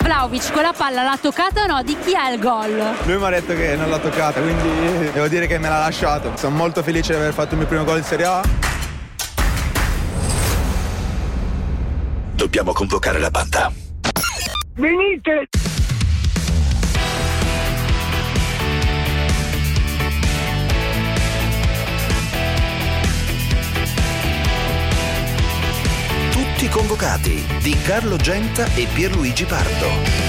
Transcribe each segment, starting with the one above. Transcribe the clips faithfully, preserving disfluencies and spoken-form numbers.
Vlahovic con la palla l'ha toccata o no? Di chi è il gol? Lui mi ha detto che non l'ha toccata, quindi devo dire che me l'ha lasciato. Sono molto felice di aver fatto il mio primo gol in Serie A. Dobbiamo convocare la banda. Venite! Tutti convocati di Carlo Genta e Pierluigi Pardo.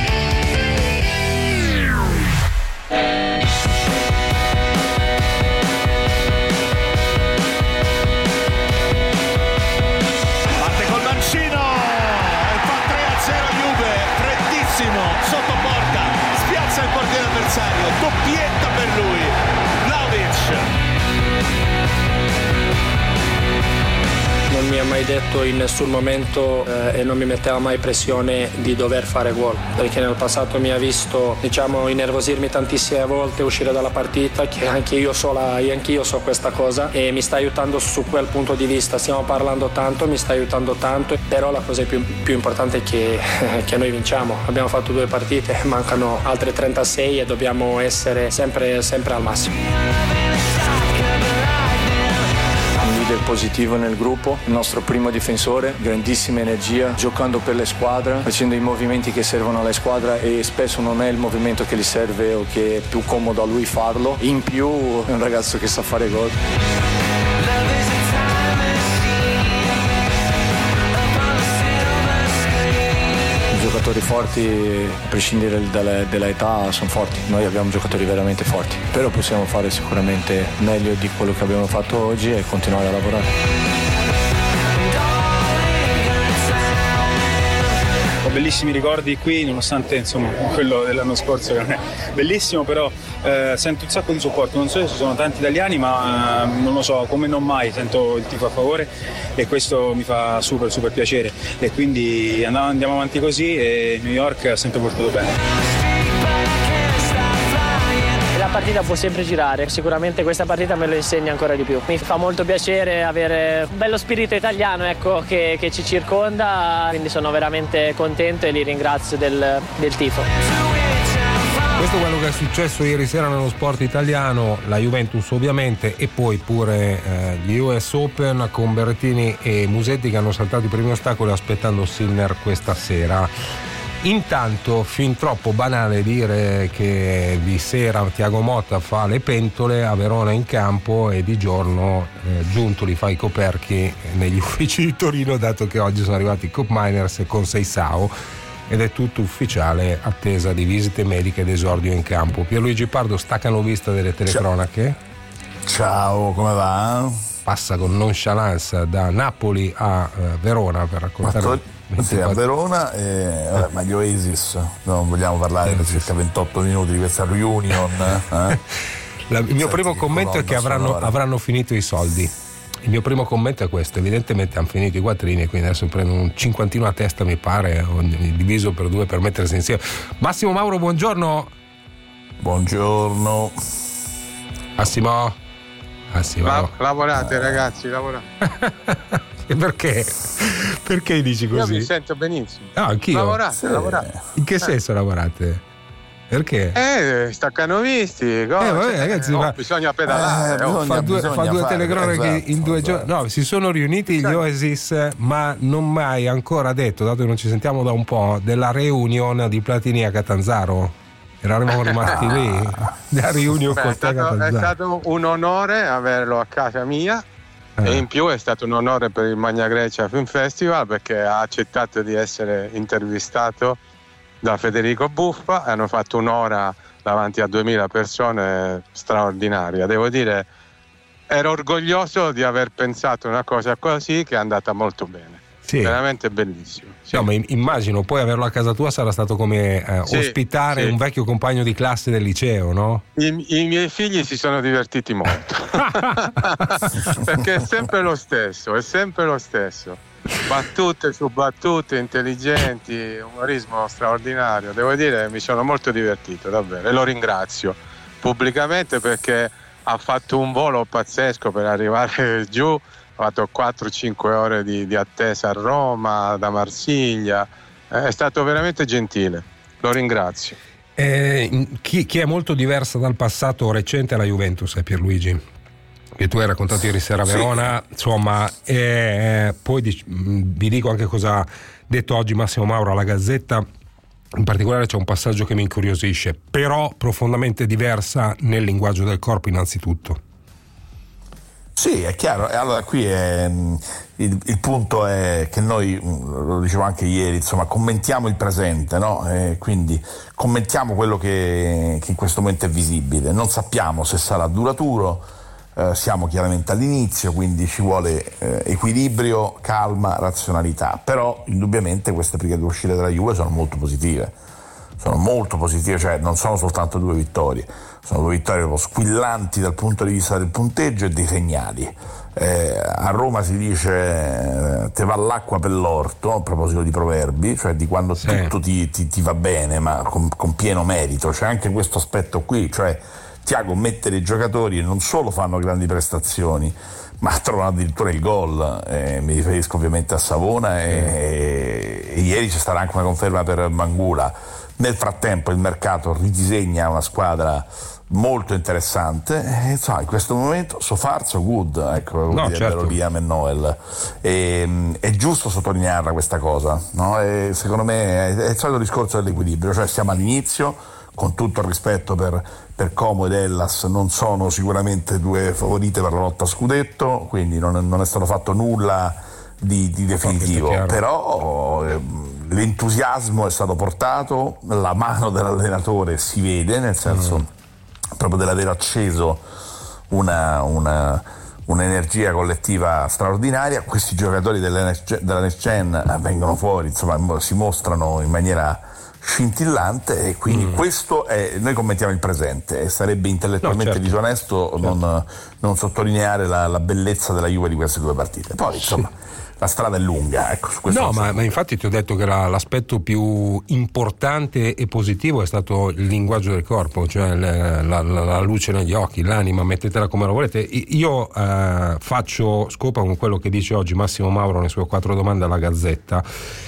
Sotto porta, spiazza il portiere avversario, doppietta per lui, Vlahovic. Non mi ha mai detto in nessun momento eh, e non mi metteva mai pressione di dover fare gol, perché nel passato mi ha visto, diciamo, innervosirmi tantissime volte, uscire dalla partita, che anche io so, la, anche io so questa cosa e mi sta aiutando su quel punto di vista. Stiamo parlando tanto, mi sta aiutando tanto, però la cosa più, più importante è che, che noi vinciamo. Abbiamo fatto due partite, mancano altre trentasei e dobbiamo essere sempre, sempre al massimo. Del positivo nel gruppo, il nostro primo difensore, grandissima energia, giocando per la squadra, facendo i movimenti che servono alla squadra e spesso non è il movimento che gli serve o che è più comodo a lui farlo. In più è un ragazzo che sa fare gol. Giocatori forti, a prescindere dalla, dalla età, sono forti. Noi abbiamo giocatori veramente forti, però possiamo fare sicuramente meglio di quello che abbiamo fatto oggi e continuare a lavorare. Ho bellissimi ricordi qui, nonostante insomma quello dell'anno scorso che non è bellissimo, però eh, sento un sacco di supporto. Non so se ci sono tanti italiani, ma eh, non lo so, come non mai sento il tifo a favore e questo mi fa super super piacere e quindi andiamo, andiamo avanti così e New York ha sempre portato bene. La partita può sempre girare, sicuramente questa partita me lo insegna ancora di più. Mi fa molto piacere avere un bello spirito italiano, ecco, che, che ci circonda, quindi sono veramente contento e li ringrazio del, del tifo. Questo è quello che è successo ieri sera nello sport italiano, la Juventus ovviamente e poi pure eh, gli U S Open con Berrettini e Musetti che hanno saltato i primi ostacoli aspettando Sinner questa sera. Intanto, fin troppo banale dire che di sera Thiago Motta fa le pentole a Verona in campo e di giorno eh, Giuntoli fa i coperchi negli uffici di Torino, dato che oggi sono arrivati i Cup Miners e con Seisao ed è tutto ufficiale, attesa di visite mediche ed esordio in campo. Pierluigi Pardo, staccano vista delle telecronache. Ciao, come va? Passa con nonchalance da Napoli a eh, Verona per raccontare. Sì, a Verona e vabbè, ma gli Oasis non vogliamo parlare per circa ventotto minuti di questa reunion eh? La, il mio primo commento è che avranno, avranno finito i soldi. Il mio primo commento è questo: evidentemente hanno finito i quattrini, quindi adesso prendono un cinquantino a testa, mi pare, diviso per due per mettersi insieme. Massimo Mauro, buongiorno. Buongiorno Massimo. Massimo. La, lavorate ragazzi, lavorate. Perché? Perché dici così? Io mi sento benissimo. No, anch'io. Lavorate, sì. lavorate. In che eh. senso lavorate? Perché? Eh, staccano visti. Eh, vabbè, ragazzi, oh, ma... bisogna pedalare. Eh, bisogna, fa due, fa due telecronache esatto, in due esatto. giorni. No, si sono riuniti gli Oasis, ma non mai ancora detto, dato che non ci sentiamo da un po', della reunion di Platini a Catanzaro. Eravamo rimasti lì. La reunion Beh, con è, stato, è stato un onore averlo a casa mia. E in più è stato un onore per il Magna Grecia Film Festival perché ha accettato di essere intervistato da Federico Buffa e hanno fatto un'ora davanti a duemila persone straordinaria. Devo dire, ero orgoglioso di aver pensato una cosa così che è andata molto bene. Sì. Veramente bellissimo. Sì. No, ma immagino poi averlo a casa tua sarà stato come eh, sì, ospitare sì. un vecchio compagno di classe del liceo, no? I, i miei figli si sono divertiti molto perché è sempre lo stesso, è sempre lo stesso. Battute su battute, intelligenti, umorismo straordinario. Devo dire, mi sono molto divertito, davvero, e lo ringrazio pubblicamente perché ha fatto un volo pazzesco per arrivare giù. Ho fatto quattro cinque ore di, di attesa a Roma, da Marsiglia, è stato veramente gentile, lo ringrazio. Eh, chi, chi è molto diversa dal passato recente è la Juventus, è Pierluigi, che tu hai raccontato ieri sera a Verona, sì. Insomma, eh, poi dic- vi dico anche cosa ha detto oggi Massimo Mauro alla Gazzetta. In particolare c'è un passaggio che mi incuriosisce, però profondamente diversa nel linguaggio del corpo innanzitutto. Sì, è chiaro. Allora qui è, il, il punto è che noi, lo dicevo anche ieri, insomma, commentiamo il presente, no? E quindi commentiamo quello che, che in questo momento è visibile. Non sappiamo se sarà duraturo, eh, siamo chiaramente all'inizio, quindi ci vuole eh, equilibrio, calma, razionalità. Però indubbiamente queste prime due uscite della Juve sono molto positive. Sono molto positive, cioè non sono soltanto due vittorie, sono due vittorie proprio squillanti dal punto di vista del punteggio e dei segnali. Eh, a Roma si dice eh, te va l'acqua per l'orto, a proposito di proverbi, cioè di quando sì. tutto ti, ti, ti va bene, ma con, con pieno merito. C'è anche questo aspetto qui, cioè Thiago mette dei giocatori e non solo fanno grandi prestazioni, ma trovano addirittura il gol. Eh, mi riferisco ovviamente a Savona e, e ieri c'è stata anche una conferma per Mangula. Nel frattempo il mercato ridisegna una squadra molto interessante e insomma in questo momento so far so good, ecco, no, certo. Liam e Noel, e, è giusto sottolinearla questa cosa, no? E secondo me è, è il solito discorso dell'equilibrio, cioè siamo all'inizio, con tutto il rispetto per, per Como ed Hellas, non sono sicuramente due favorite per la lotta a scudetto, quindi non, non è stato fatto nulla di, di definitivo, però eh, l'entusiasmo è stato portato, la mano dell'allenatore si vede, nel senso mm. proprio dell'aver acceso una, una, un'energia collettiva straordinaria. Questi giocatori della Next Gen vengono fuori, insomma, si mostrano in maniera scintillante e quindi mm. questo è, noi commentiamo il presente e sarebbe intellettualmente no, certo. disonesto certo. Non, non sottolineare la, la bellezza della Juve di queste due partite. Poi insomma sì. la strada è lunga, ecco, su questo no ma, ma infatti ti ho detto che la, l'aspetto più importante e positivo è stato il linguaggio del corpo, cioè la, la, la luce negli occhi, l'anima, mettetela come lo volete. Io eh, faccio scopa con quello che dice oggi Massimo Mauro nelle sue quattro domande alla Gazzetta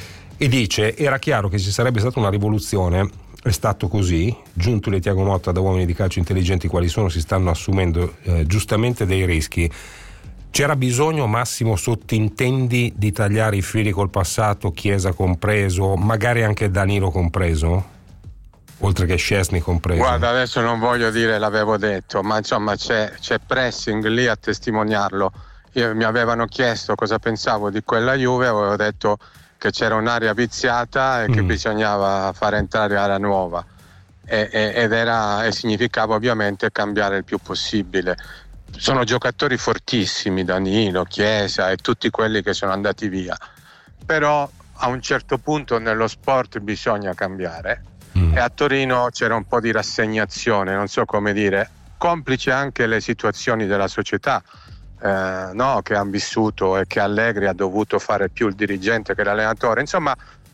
e dice: era chiaro che ci sarebbe stata una rivoluzione, è stato così, giuntoli Thiago Motta da uomini di calcio intelligenti quali sono, si stanno assumendo eh, giustamente dei rischi. C'era bisogno, Massimo, sottintendi, di tagliare i fili col passato, Chiesa compreso, magari anche Danilo compreso, oltre che Szczesny compreso? Guarda, adesso non voglio dire l'avevo detto, ma insomma c'è, c'è pressing lì a testimoniarlo. Io, mi avevano chiesto cosa pensavo di quella Juve, avevo detto che c'era un'area viziata e che mm. bisognava fare entrare area nuova e, e, ed era e significava ovviamente cambiare il più possibile. Sono giocatori fortissimi, Danilo, Chiesa e tutti quelli che sono andati via, però a un certo punto nello sport bisogna cambiare mm. e a Torino c'era un po' di rassegnazione, non so come dire, complice anche le situazioni della società eh, no, che hanno vissuto e che Allegri ha dovuto fare più il dirigente che l'allenatore, insomma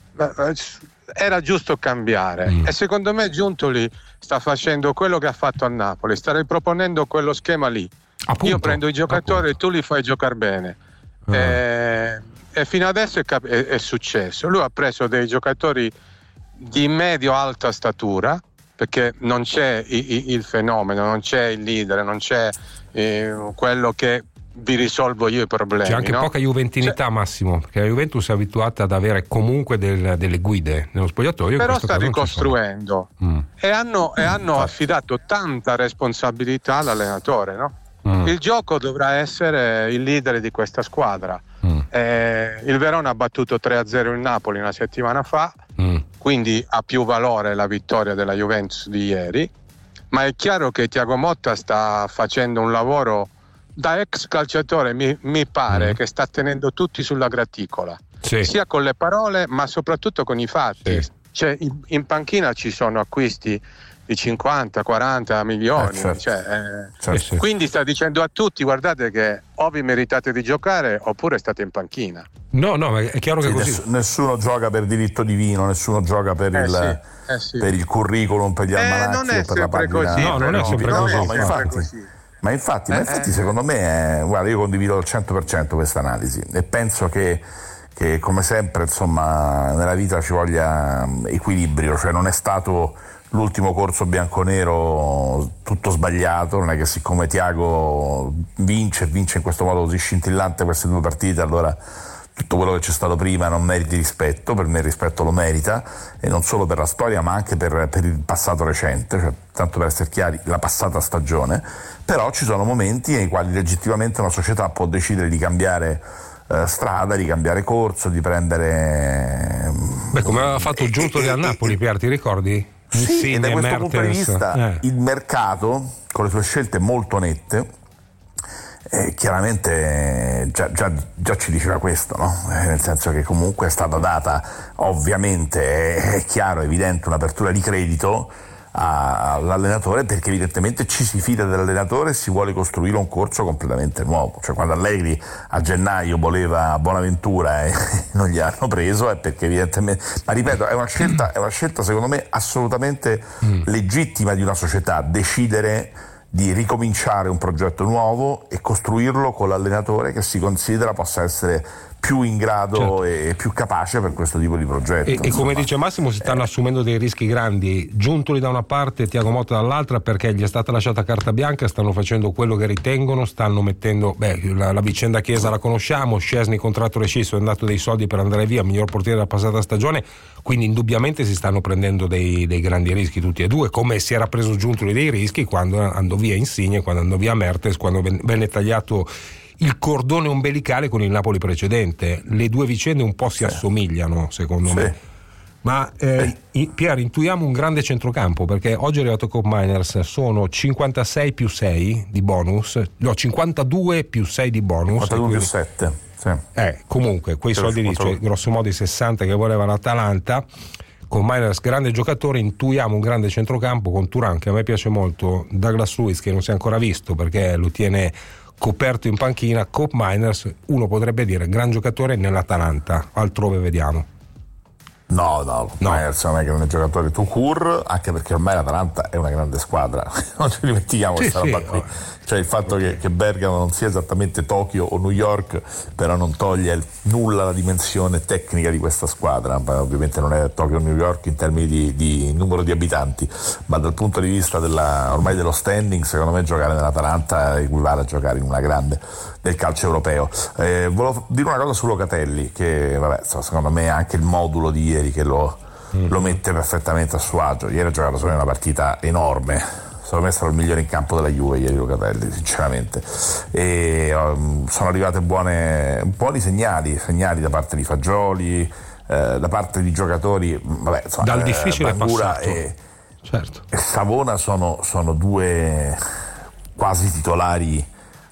era giusto cambiare mm. e secondo me Giuntoli sta facendo quello che ha fatto a Napoli, sta riproponendo quello schema lì. Appunto, io prendo i giocatori appunto. E tu li fai giocare bene ah. e, e fino adesso è, cap- è, è successo. Lui ha preso dei giocatori di medio-alta statura perché non c'è i, i, il fenomeno, non c'è il leader, non c'è eh, quello che vi risolvo io i problemi. C'è anche no? poca juventinità, c'è... Massimo, perché la Juventus è abituata ad avere comunque del, delle guide nello spogliatoio, però sta ricostruendo mm. e hanno, e hanno affidato tanta responsabilità all'allenatore, no? Mm. Il gioco dovrà essere il leader di questa squadra. Mm. Eh, il Verona ha battuto tre a zero il Napoli una settimana fa, mm. quindi ha più valore la vittoria della Juventus di ieri, ma è chiaro che Thiago Motta sta facendo un lavoro da ex calciatore, mi, mi pare mm. che sta tenendo tutti sulla graticola, sì. sia con le parole ma soprattutto con i fatti. Sì. Cioè, in, in panchina ci sono acquisti di cinquanta quaranta milioni, eh, certo. cioè, eh, certo. quindi sta dicendo a tutti: guardate che o vi meritate di giocare oppure state in panchina. No, no, ma è chiaro che sì, così. Ness- nessuno gioca per diritto divino, nessuno gioca per, eh, il, sì, eh, sì. per il curriculum, per gli almanacchi eh, o per la pagina. Così, no, non è sempre no, così. No, ma infatti, così. Ma infatti, eh, ma infatti eh. secondo me è, guarda, io condivido al cento per cento questa analisi e penso che che come sempre insomma nella vita ci voglia equilibrio, cioè non è stato l'ultimo corso bianconero tutto sbagliato, non è che siccome Thiago vince vince in questo modo così scintillante queste due partite allora tutto quello che c'è stato prima non meriti rispetto. Per me il rispetto lo merita, e non solo per la storia ma anche per, per il passato recente, cioè, tanto per essere chiari, la passata stagione. Però ci sono momenti nei quali legittimamente una società può decidere di cambiare eh, strada, di cambiare corso, di prendere... Beh, come aveva fatto Giuntoli a Napoli, Pier, ti ricordi? Sì, e da questo Mertens. punto di vista eh. il mercato, con le sue scelte molto nette, Eh, chiaramente già, già, già ci diceva questo, no? Eh, nel senso che comunque è stata data, ovviamente è, è chiaro, è evidente, un'apertura di credito a, all'allenatore, perché evidentemente ci si fida dell'allenatore e si vuole costruire un corso completamente nuovo. Cioè quando Allegri a gennaio voleva Bonaventura e non gli hanno preso è perché evidentemente, ma ripeto, è una scelta, è una scelta secondo me assolutamente mm. legittima di una società, decidere di ricominciare un progetto nuovo e costruirlo con l'allenatore che si considera possa essere più in grado certo. e più capace per questo tipo di progetto. E, e come dice Massimo, si stanno eh. assumendo dei rischi grandi, Giuntoli da una parte, Thiago Motta dall'altra, perché gli è stata lasciata carta bianca, stanno facendo quello che ritengono, stanno mettendo, beh, la, la vicenda Chiesa la conosciamo, Szczesny contratto rescisso, è andato dei soldi per andare via, miglior portiere della passata stagione, quindi indubbiamente si stanno prendendo dei, dei grandi rischi tutti e due, come si era preso Giuntoli dei rischi quando andò via Insigne, quando andò via Mertens, quando venne tagliato il cordone ombelicale con il Napoli precedente. Le due vicende un po' si sì. assomigliano secondo sì. me, ma eh, sì. Pier, intuiamo un grande centrocampo, perché oggi è arrivato Koop Meiners, sono cinquantasei più sei di bonus, no cinquantadue più sei di bonus, cinquantadue più sette sì. eh, comunque quei soldi lì, cioè, grosso modo i sessanta che voleva l'Atalanta. Con Meiners grande giocatore, intuiamo un grande centrocampo con Thuram, che a me piace molto, Douglas Luiz che non si è ancora visto perché lo tiene coperto in panchina, Koop Meiners, uno potrebbe dire gran giocatore nell'Atalanta, altrove vediamo. No, no, no. Meiners non è un grande giocatore tout court, anche perché ormai l'Atalanta è una grande squadra, non ci dimentichiamo questa sì, roba sì. qui. Cioè il fatto che, che Bergamo non sia esattamente Tokyo o New York però non toglie nulla la dimensione tecnica di questa squadra. Ovviamente non è Tokyo o New York in termini di, di numero di abitanti, ma dal punto di vista della, ormai dello standing, secondo me giocare nell'Atalanta equivale a giocare in una grande del calcio europeo. Eh, volevo dire una cosa su Locatelli, che vabbè, secondo me anche il modulo di ieri che lo, mm. lo mette perfettamente a suo agio. Ieri ha giocato solo in una partita enorme, secondo me è stato il migliore in campo della Juve ieri Locatelli, sinceramente, e um, sono arrivate buone, buoni segnali segnali da parte di Fagioli, eh, da parte di giocatori, vabbè, insomma, dal difficile eh, Bangura passato e, certo. e Savona sono, sono due quasi titolari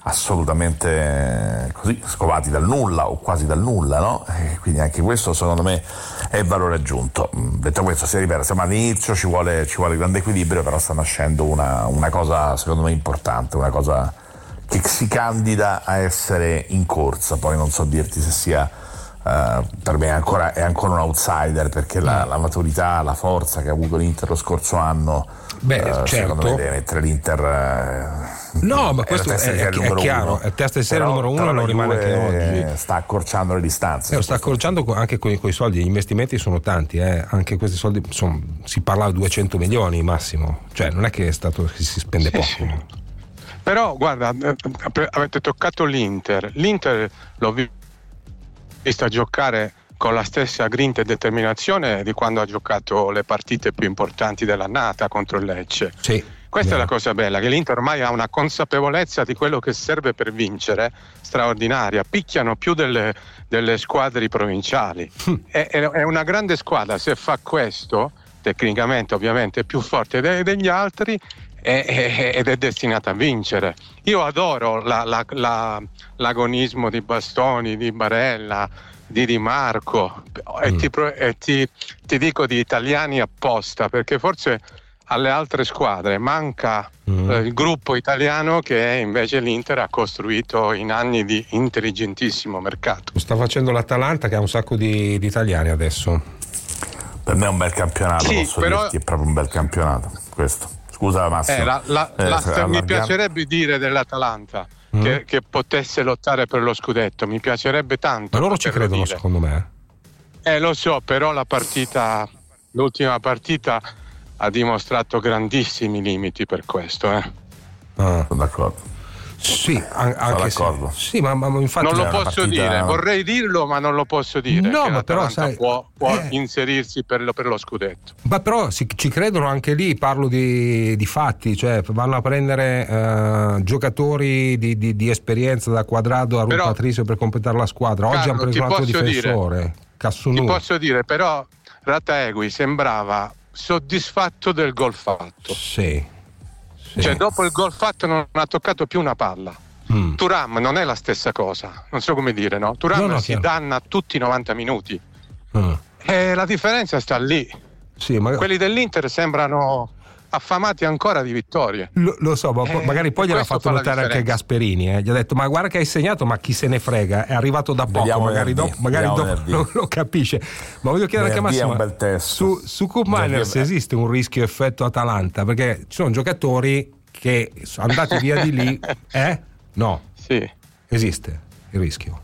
assolutamente così scovati dal nulla o quasi dal nulla, no? E quindi anche questo secondo me è valore aggiunto. Detto questo, si ripete, siamo all'inizio, ci vuole, ci vuole grande equilibrio, però sta nascendo una, una cosa secondo me importante, una cosa che si candida a essere in corsa. Poi non so dirti se sia Uh, per me è ancora, è ancora un outsider, perché la, la maturità, la forza che ha avuto l'Inter lo scorso anno, beh, uh, certo. secondo me deve mettere l'Inter uh, no, ma questo è, è, è chiaro, è testa di serie numero uno, lo rimane anche oggi, sta accorciando le distanze, eh, sta accorciando anche con i soldi, gli investimenti sono tanti, eh. Anche questi soldi sono, si parla di duecento milioni massimo, cioè non è che è stato che si spende sì, poco sì. Però guarda, avete toccato l'Inter l'Inter l'ho visto vista giocare con la stessa grinta e determinazione di quando ha giocato le partite più importanti dell'annata contro il Lecce. Sì, questa no. è la cosa bella, che l'Inter ormai ha una consapevolezza di quello che serve per vincere straordinaria, picchiano più delle, delle squadre provinciali. è, è una grande squadra, se fa questo tecnicamente ovviamente è più forte de- degli altri ed è destinata a vincere. Io adoro la, la, la, l'agonismo di Bastoni, di Barella, di Di Marco e, mm. ti, e ti, ti dico di italiani apposta, perché forse alle altre squadre manca mm. eh, il gruppo italiano che invece l'Inter ha costruito in anni di intelligentissimo mercato. Sta facendo l'Atalanta, che ha un sacco di, di italiani adesso. Per me è un bel campionato, sì, posso però... dirti, è proprio un bel campionato questo. Scusa Massimo. Eh, la, la, eh, la, mi piacerebbe dire dell'Atalanta mm. che, che potesse lottare per lo scudetto, mi piacerebbe tanto. Ma loro ci credono, dire. secondo me. Eh, lo so, però la partita, l'ultima partita ha dimostrato grandissimi limiti per questo. Eh. Ah, sono d'accordo. Sì, anche d'accordo. Se, sì, ma, ma infatti non lo posso partita... dire, vorrei dirlo, ma non lo posso dire. No, che ma però sai, può, può eh, inserirsi per lo, per lo scudetto. Ma però si, ci credono anche lì, parlo di, di fatti, cioè vanno a prendere uh, giocatori di, di, di esperienza da Quadrado a Rui Patricio per completare la squadra. Oggi hanno preso un altro difensore, dire, Cassunu. Ti posso dire, però Rattaegui sembrava soddisfatto del gol fatto. Sì. Sì. Cioè dopo il gol fatto non ha toccato più una palla. mm. Thuram non è la stessa cosa, non so come dire, no? Thuram no, no, si chiaro. danna tutti i novanta minuti mm. e la differenza sta lì. Sì, ma... quelli dell'Inter sembrano affamati ancora di vittorie. Lo, lo so, ma eh, magari poi gliel'ha fatto notare anche Gasperini, eh. Gli ha detto ma guarda che hai segnato, ma chi se ne frega, è arrivato da poco. Vediamo magari dopo, magari dopo non lo capisce. Ma voglio chiedere anche a Massimo, su, su Koop Meiners esiste un rischio effetto Atalanta? Perché ci sono giocatori che sono andati via di lì, eh? No. Sì. Esiste il rischio.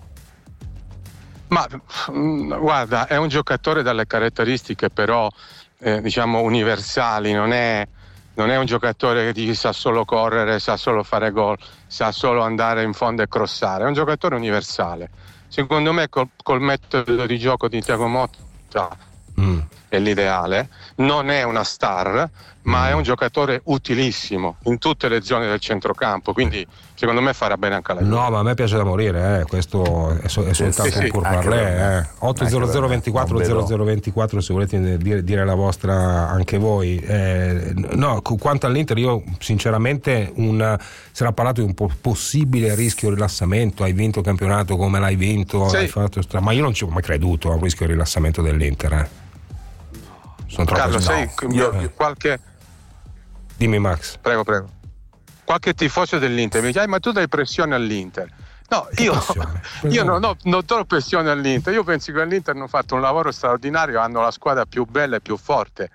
Ma guarda, è un giocatore dalle caratteristiche però eh, diciamo universali, non è Non è un giocatore che sa solo correre, sa solo fare gol, sa solo andare in fondo e crossare, è un giocatore universale. Secondo me col, col metodo di gioco di Thiago Motta mm. è l'ideale, non è una star, ma mm. è un giocatore utilissimo in tutte le zone del centrocampo, quindi secondo me farà bene anche alla Juve. No, ma a me piace da morire, eh. Questo è, so, è soltanto sì, un sì, pur parlé. Eh. otto zero zero ventiquattro zero zero ventiquattro se volete dire, dire la vostra anche voi. Eh, no, quanto all'Inter io sinceramente un, si era parlato di un po' possibile rischio rilassamento, hai vinto il campionato come l'hai vinto, sì. hai fatto stra... ma io non ci ho mai creduto a un rischio rilassamento dell'Inter. Eh. Sono troppo Carlo, sai, no. io, io, qualche Dimmi Max. Prego, prego. Qualche tifoso dell'Inter mi dice, ma tu dai pressione all'Inter. No, io, io non, ho, non do pressione all'Inter, io penso che all'Inter hanno fatto un lavoro straordinario, hanno la squadra più bella e più forte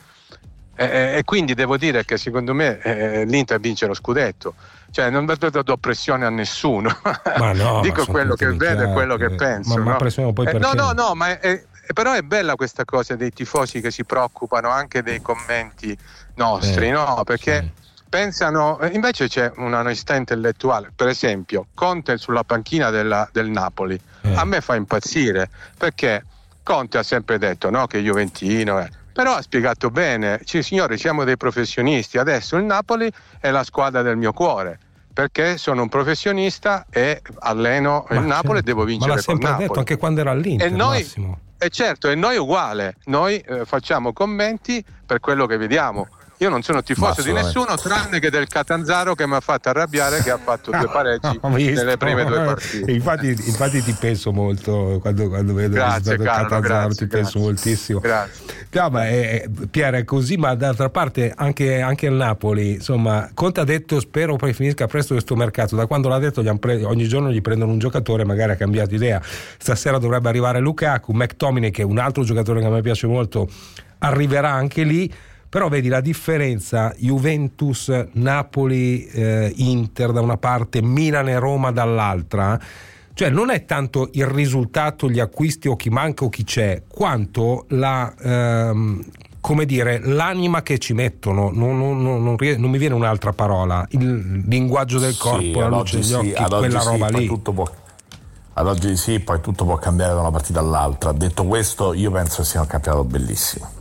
e, e quindi devo dire che secondo me eh, l'Inter vince lo scudetto, cioè non do, do pressione a nessuno. Ma no, dico quello che vedo e quello che penso. Ma, no? ma pressione poi perché? Eh, no, no, no, ma è, è, però è bella questa cosa dei tifosi che si preoccupano anche dei commenti nostri, eh, no? Perché sì. pensano, invece c'è un'onestà intellettuale. Per esempio Conte sulla panchina della, del Napoli eh. a me fa impazzire, perché Conte ha sempre detto, no, che Juventino è, però ha spiegato bene, ci, signori siamo dei professionisti, adesso il Napoli è la squadra del mio cuore, perché sono un professionista e alleno ma il Napoli certo. e devo vincere. Ma l'ha sempre con detto Napoli. Anche quando era all'Inter, e noi, Massimo. E certo, e noi uguale, noi eh, facciamo commenti per quello che vediamo. Io non sono tifoso di nessuno tranne che del Catanzaro, che mi ha fatto arrabbiare, che ha fatto due pareggi nelle prime due partite. Infatti, infatti ti penso molto quando, quando vedo grazie, il Carlo, Catanzaro, grazie, ti penso grazie. moltissimo. Grazie. No, ma è, Pier è così, ma d'altra parte anche, anche il Napoli, insomma, Conte ha detto spero poi finisca presto questo mercato. Da quando l'ha detto gli pre- ogni giorno gli prendono un giocatore, magari ha cambiato idea. Stasera dovrebbe arrivare Lukaku, McTominay, che è un altro giocatore che a me piace molto, arriverà anche lì. Però vedi la differenza, Juventus, Napoli, eh, Inter da una parte, Milan e Roma dall'altra, cioè non è tanto il risultato, gli acquisti o chi manca o chi c'è, quanto la, ehm, come dire, l'anima che ci mettono, non, non, non, non, non mi viene un'altra parola, il linguaggio del corpo, sì, la luce degli occhi, sì, quella sì, roba lì. Tutto può, ad oggi sì, poi tutto può cambiare da una partita all'altra. Detto questo, io penso sia un campionato bellissimo.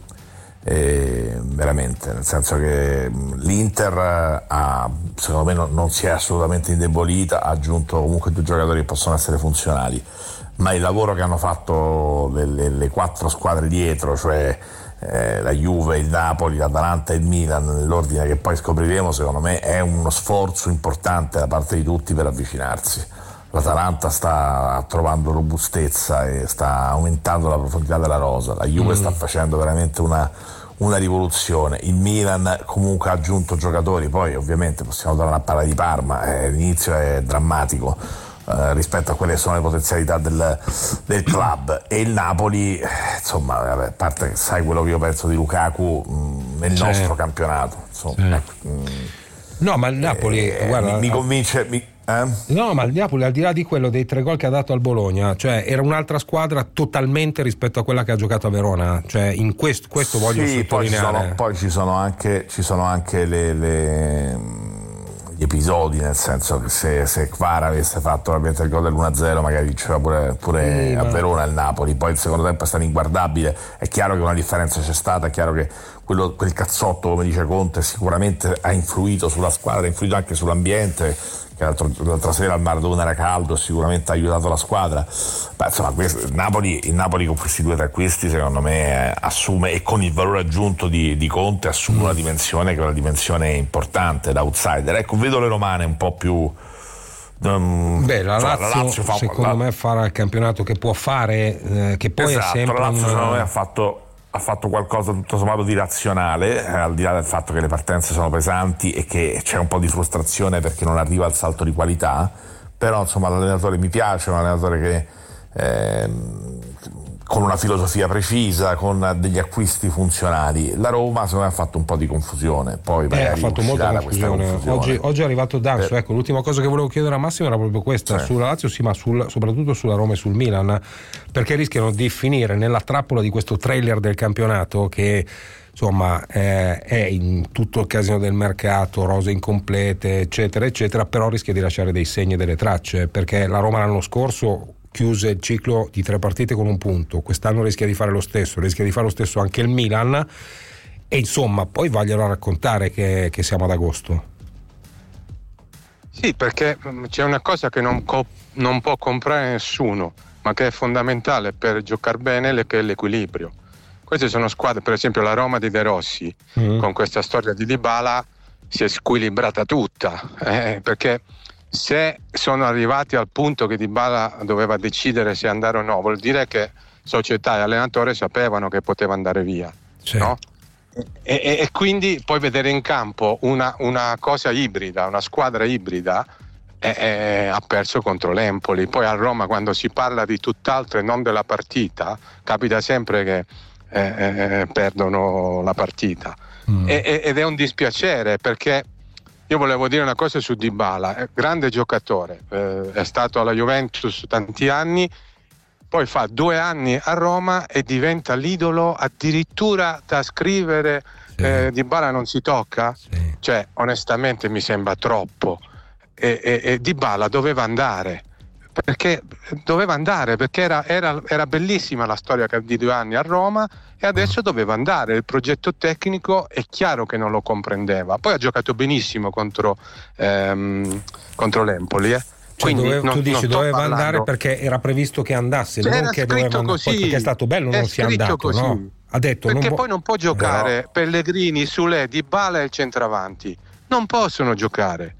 Eh, veramente, nel senso che l'Inter ha, secondo me non, non si è assolutamente indebolita, ha aggiunto comunque due giocatori che possono essere funzionali, ma il lavoro che hanno fatto le, le, le quattro squadre dietro, cioè eh, la Juve, il Napoli, l'Atalanta e il Milan, nell'ordine che poi scopriremo, secondo me è uno sforzo importante da parte di tutti per avvicinarsi. L'Atalanta sta trovando robustezza e sta aumentando la profondità della rosa, la Juve mm. sta facendo veramente una, una rivoluzione, il Milan comunque ha aggiunto giocatori, poi ovviamente possiamo tornare a parlare di Parma, eh, l'inizio è drammatico eh, rispetto a quelle che sono le potenzialità del, del club, e il Napoli eh, insomma, vabbè, a parte che sai quello che io penso di Lukaku mh, nel sì. nostro campionato, insomma, sì. ecco, mh, no, ma il Napoli eh, guarda, mi, mi convince mi, Eh? No, ma il Napoli, al di là di quello dei tre gol che ha dato al Bologna, cioè era un'altra squadra totalmente rispetto a quella che ha giocato a Verona, cioè in questo, questo voglio sì, sottolineare. Poi ci sono, poi ci sono anche, ci sono anche le, le, gli episodi, nel senso che se, se Kvara avesse fatto il gol dell'uno a zero magari diceva pure, pure sì, a ma... Verona il Napoli. Poi il secondo tempo è stato inguardabile, è chiaro che una differenza c'è stata, è chiaro che quello, quel cazzotto, come dice Conte, sicuramente ha influito sulla squadra, ha influito anche sull'ambiente, che l'altro, l'altra sera al Maradona era caldo, sicuramente ha aiutato la squadra. Ma insomma, questo, il, Napoli, il Napoli con questi due acquisti secondo me eh, assume, e con il valore aggiunto di, di Conte assume mm. una dimensione che è una dimensione importante da outsider. Ecco, vedo le romane un po' più um, beh, la Lazio, la Lazio fa, secondo la... me farà il campionato che può fare, eh, che poi esatto, è sempre la Lazio un... secondo me ha fatto ha fatto qualcosa tutto sommato di razionale, eh, al di là del fatto che le partenze sono pesanti e che c'è un po' di frustrazione perché non arriva al salto di qualità, però insomma l'allenatore mi piace, è un allenatore che eh, con una filosofia precisa, con degli acquisti funzionali. La Roma secondo me ha fatto un po' di confusione, poi eh, ha fatto molta confusione. confusione. Oggi, oggi è arrivato Danso, per... ecco, l'ultima cosa che volevo chiedere a Massimo era proprio questa, sì. Sulla Lazio sì, ma sul, soprattutto sulla Roma e sul Milan, perché rischiano di finire nella trappola di questo trailer del campionato che insomma eh, è in tutto il casino del mercato, rose incomplete eccetera eccetera, però rischia di lasciare dei segni e delle tracce, perché la Roma l'anno scorso chiuse il ciclo di tre partite con un punto, quest'anno rischia di fare lo stesso, rischia di fare lo stesso anche il Milan, e insomma poi vogliono raccontare che, che siamo ad agosto. Sì, perché c'è una cosa che non, co- non può comprare nessuno, ma che è fondamentale per giocare bene, che è l'equilibrio. Queste sono squadre, per esempio la Roma di De Rossi, mm. con questa storia di Dybala si è squilibrata tutta, eh, perché se sono arrivati al punto che Dybala doveva decidere se andare o no, vuol dire che società e allenatore sapevano che poteva andare via, sì. No? E, e, e quindi poi vedere in campo una, una cosa ibrida, una squadra ibrida, e, e, ha perso contro l'Empoli. Poi a Roma, quando si parla di tutt'altro e non della partita, capita sempre che eh, eh, perdono la partita, mm. e, ed è un dispiacere, perché io volevo dire una cosa su Dybala, è grande giocatore, eh, è stato alla Juventus tanti anni, poi fa due anni a Roma e diventa l'idolo, addirittura da scrivere sì. eh, Dybala non si tocca, sì. Cioè onestamente mi sembra troppo, e, e, e Dybala doveva andare, perché doveva andare perché era, era, era bellissima la storia di due anni a Roma, e adesso doveva andare. Il progetto tecnico è chiaro che non lo comprendeva, poi ha giocato benissimo contro, ehm, contro l'Empoli, eh. Cioè, Quindi dove, non, tu dici doveva parlando... andare perché era previsto che andasse, cioè, non che doveva andare, così, perché è stato bello non sia andato, così. No? Ha detto perché non poi non può giocare però... Pellegrini, Sule, Dybala e il centravanti non possono giocare,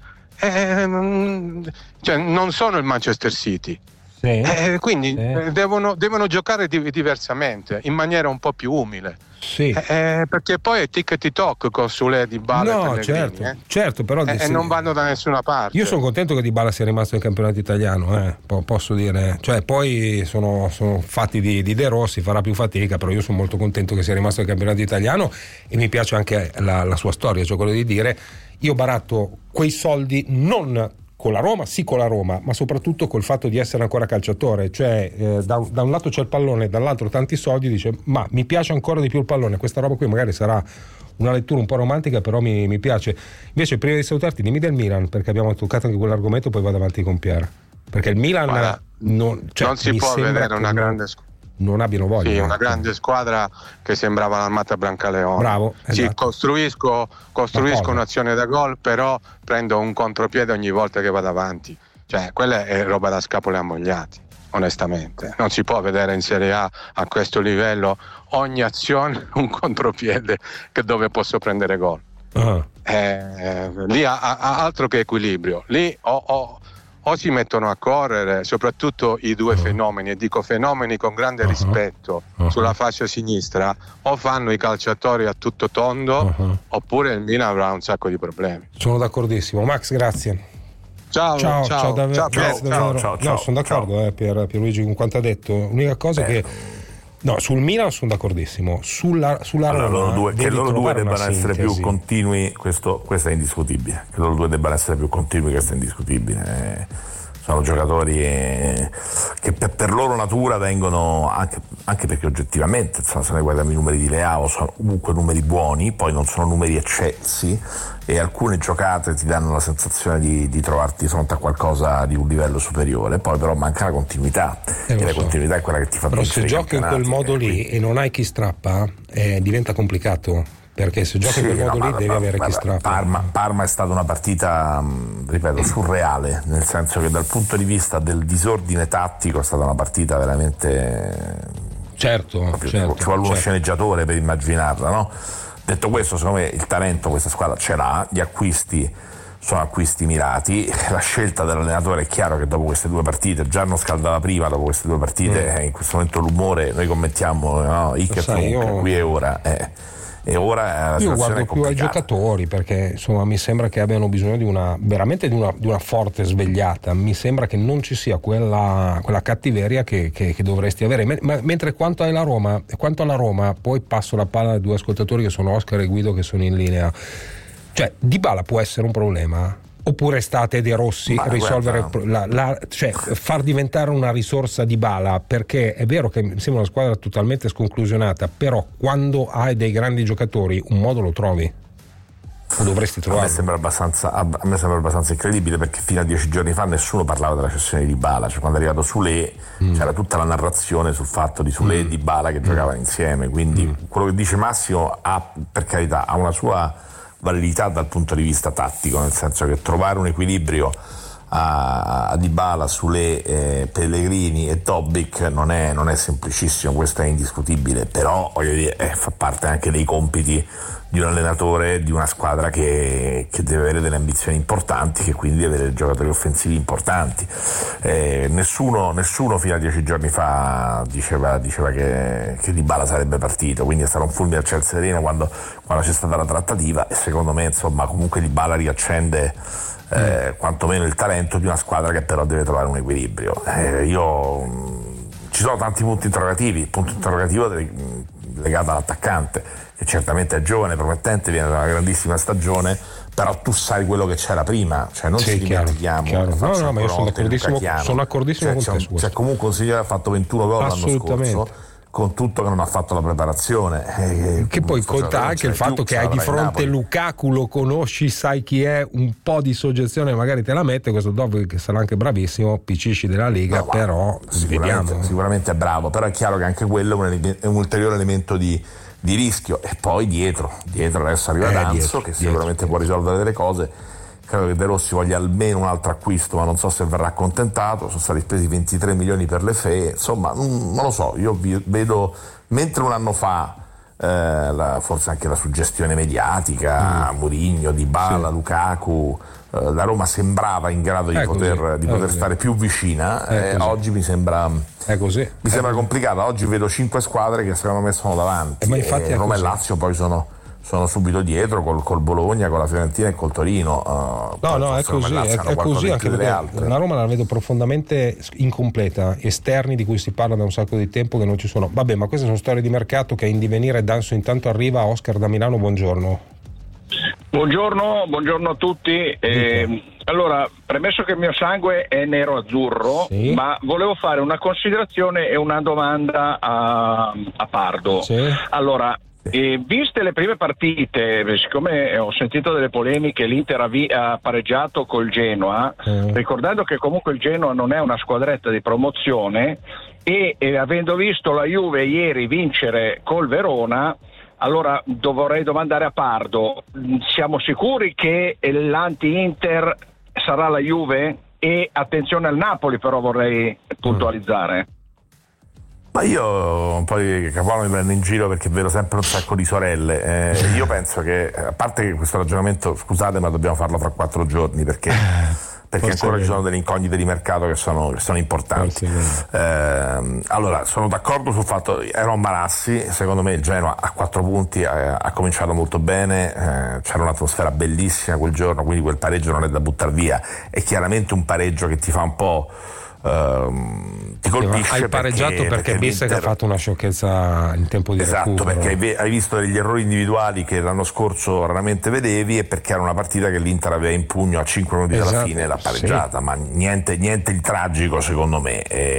eh, cioè, non sono il Manchester City. Sì, eh, quindi sì. eh, devono, devono giocare di, diversamente, in maniera un po' più umile, sì. eh, perché poi è tic e toc con Sule, Dybala no, e certo, eh. certo, però eh, sì. e non vanno da nessuna parte. Io sono contento che Dybala sia rimasto in campionato italiano, eh, posso dire, cioè poi sono, sono fatti di, di De Rossi, farà più fatica, però io sono molto contento che sia rimasto in campionato italiano, e mi piace anche la, la sua storia, cioè quello di dire io baratto quei soldi non con la Roma, sì con la Roma, ma soprattutto col fatto di essere ancora calciatore, cioè eh, da, da un lato c'è il pallone, dall'altro tanti soldi, dice ma mi piace ancora di più il pallone, questa roba qui magari sarà una lettura un po' romantica, però mi, mi piace. Invece prima di salutarti dimmi del Milan, perché abbiamo toccato anche quell'argomento, poi vado avanti con Piera, perché il Milan Guarda, non, cioè, non si può vedere una grande squadra, non abbiano voglia. Sì, una grande squadra che sembrava l'Armata Brancaleone. Bravo, esatto. Sì, costruisco, costruisco un'azione da gol, però prendo un contropiede ogni volta che vado avanti. Cioè, quella è roba da scapole ammogliati, onestamente. Non si può vedere in Serie A a questo livello ogni azione un contropiede che dove posso prendere gol. Uh-huh. Eh, lì ha, ha altro che equilibrio. Lì ho, ho o si mettono a correre, soprattutto i due uh-huh. fenomeni, e dico fenomeni con grande uh-huh. rispetto, uh-huh. sulla fascia sinistra, o fanno i calciatori a tutto tondo, uh-huh. oppure il Milan avrà un sacco di problemi. Sono d'accordissimo. Max, grazie. Ciao, ciao, ciao, ciao, davvero, ciao, ciao, ciao, davvero. ciao, no, ciao, sono d'accordo eh, per Pierluigi con quanto ha detto. L'unica cosa è che No, sul Milan sono d'accordissimo, sulla, sulla allora, Roma loro due, che loro due debbano essere sintesi. più continui, questo, questo è indiscutibile, che loro due debbano essere più continui, questo è indiscutibile. Eh, sono giocatori eh, che per, per loro natura vengono, anche, anche perché oggettivamente insomma, se noi guardiamo i numeri di Leao sono comunque numeri buoni, poi non sono numeri eccessi, e alcune giocate ti danno la sensazione di, di trovarti di fronte a qualcosa di un livello superiore, poi però manca la continuità, eh, e la so. continuità è quella che ti fa però vincere. Se giochi in quel modo lì quindi... e non hai chi strappa, eh, diventa complicato. Perché se giochi sì, in quel modo no, lì ma, devi ma, avere ma, chi strappa. Parma, Parma è stata una partita, ripeto, surreale, nel senso che dal punto di vista del disordine tattico è stata una partita veramente... Certo, proprio, certo ci vuole uno certo. sceneggiatore per immaginarla, no? Detto questo, secondo me il talento questa squadra ce l'ha, gli acquisti sono acquisti mirati, la scelta dell'allenatore è chiaro che dopo queste due partite, già non scaldava prima, dopo queste due partite, mm. in questo momento l'umore, noi commentiamo, no? Ic sai, io... qui e ora, eh. E ora la io guardo più ai giocatori, perché insomma mi sembra che abbiano bisogno di una veramente di una, di una forte svegliata. Mi sembra che non ci sia quella, quella cattiveria che, che, che dovresti avere. M- mentre quanto alla Roma, quanto alla Roma, poi passo la palla ai due ascoltatori che sono Oscar e Guido, che sono in linea. Cioè, Dybala può essere un problema? Oppure state De Rossi ma risolvere la, la, cioè far diventare una risorsa Dybala, perché è vero che mi sembra una squadra totalmente sconclusionata, però quando hai dei grandi giocatori un modo lo trovi, o dovresti trovarlo. A me sembra abbastanza, a me sembra abbastanza incredibile, perché fino a dieci giorni fa nessuno parlava della cessione di Dybala, cioè quando è arrivato Soulé mm. c'era tutta la narrazione sul fatto di Soulé mm. e Dybala che mm. giocavano insieme, quindi mm. quello che dice Massimo ha, per carità, ha una sua validità dal punto di vista tattico, nel senso che trovare un equilibrio a, a Dybala, Soulé, eh, Pellegrini e Dobbik non è, non è semplicissimo, questo è indiscutibile, però voglio dire, eh, fa parte anche dei compiti di un allenatore di una squadra che, che deve avere delle ambizioni importanti, che quindi deve avere giocatori offensivi importanti. Eh, nessuno, nessuno fino a dieci giorni fa diceva, diceva che, che Dybala sarebbe partito, quindi è stato un fulmine al ciel sereno quando, quando c'è stata la trattativa, e secondo me insomma comunque Dybala riaccende eh, mm. quantomeno il talento di una squadra che però deve trovare un equilibrio. Eh, io mh, ci sono tanti punti interrogativi, il punto interrogativo de, mh, legato all'attaccante, che certamente è giovane, promettente, viene da una grandissima stagione, però tu sai quello che c'era prima, cioè non sì, ci dimentichiamo. Chiaro, chiaro. No, no, ma io sono d'accordissimo, sono d'accordissimo cioè, con te. C'è, c'è comunque un signore che ha fatto ventuno gol l'anno scorso, con tutto che non ha fatto la preparazione. Eh, che poi conta anche il fatto che hai di fronte Lukaku, lo conosci, sai chi è, un po' di soggezione magari te la mette, questo dopo che sarà anche bravissimo, Picisci della Lega, no, però sicuramente, vediamo. Sicuramente è bravo, però è chiaro che anche quello è un, è un ulteriore elemento di di rischio. E poi dietro dietro adesso arriva eh, Danzo dietro, che dietro, sicuramente dietro. può risolvere delle cose. Credo che De Rossi voglia almeno un altro acquisto, ma non so se verrà accontentato. Sono stati spesi ventitré milioni per le F E, insomma non, non lo so, io vedo, mentre un anno fa eh, la, forse anche la suggestione mediatica, mm. Mourinho, Dybala, sì. Lukaku, eh, la Roma sembrava in grado di è poter, così, di poter stare più vicina, eh, oggi mi sembra È così. Mi sembra è complicata. Oggi vedo cinque squadre che secondo me sono davanti. Eh, ma infatti e Roma e Lazio poi sono, sono subito dietro col, col Bologna, con la Fiorentina e col Torino. Uh, no, no, è così. È, è così anche perché la Roma la vedo profondamente incompleta. Esterni di cui si parla da un sacco di tempo che non ci sono. Vabbè, ma queste sono storie di mercato che è in divenire. Danzo intanto arriva. Oscar da Milano, buongiorno. Buongiorno, buongiorno a tutti. Eh, allora, premesso che il mio sangue è nero-azzurro, sì. ma volevo fare una considerazione e una domanda a, a Pardo. Sì. Allora, eh, viste le prime partite, siccome ho sentito delle polemiche, l'Inter ha, vi- ha pareggiato col Genoa, eh. ricordando che comunque il Genoa non è una squadretta di promozione, e, e avendo visto la Juve ieri vincere col Verona, allora dovrei domandare a Pardo: siamo sicuri che l'anti-Inter sarà la Juve? E attenzione al Napoli, però vorrei puntualizzare. Ma io poi Capuano mi prende in giro perché vedo sempre un sacco di sorelle. Eh, io penso che, a parte che questo ragionamento, scusate, ma dobbiamo farlo fra quattro giorni perché, perché ancora ci sono delle incognite di mercato che sono, che sono importanti. Eh, allora, sono d'accordo sul fatto, ero Marassi, secondo me il Genoa a quattro punti eh, ha cominciato molto bene, eh, c'era un'atmosfera bellissima quel giorno, quindi quel pareggio non è da buttare via. È chiaramente un pareggio che ti fa un po' uh, ti colpisce. Hai pareggiato perché, perché, perché Bissek ha fatto una sciocchezza in tempo di esatto, recupero. Esatto, perché hai visto degli errori individuali che l'anno scorso raramente vedevi, e perché era una partita che l'Inter aveva in pugno a cinque minuti esatto, dalla fine e l'ha pareggiata, sì. Ma niente, niente di tragico secondo me.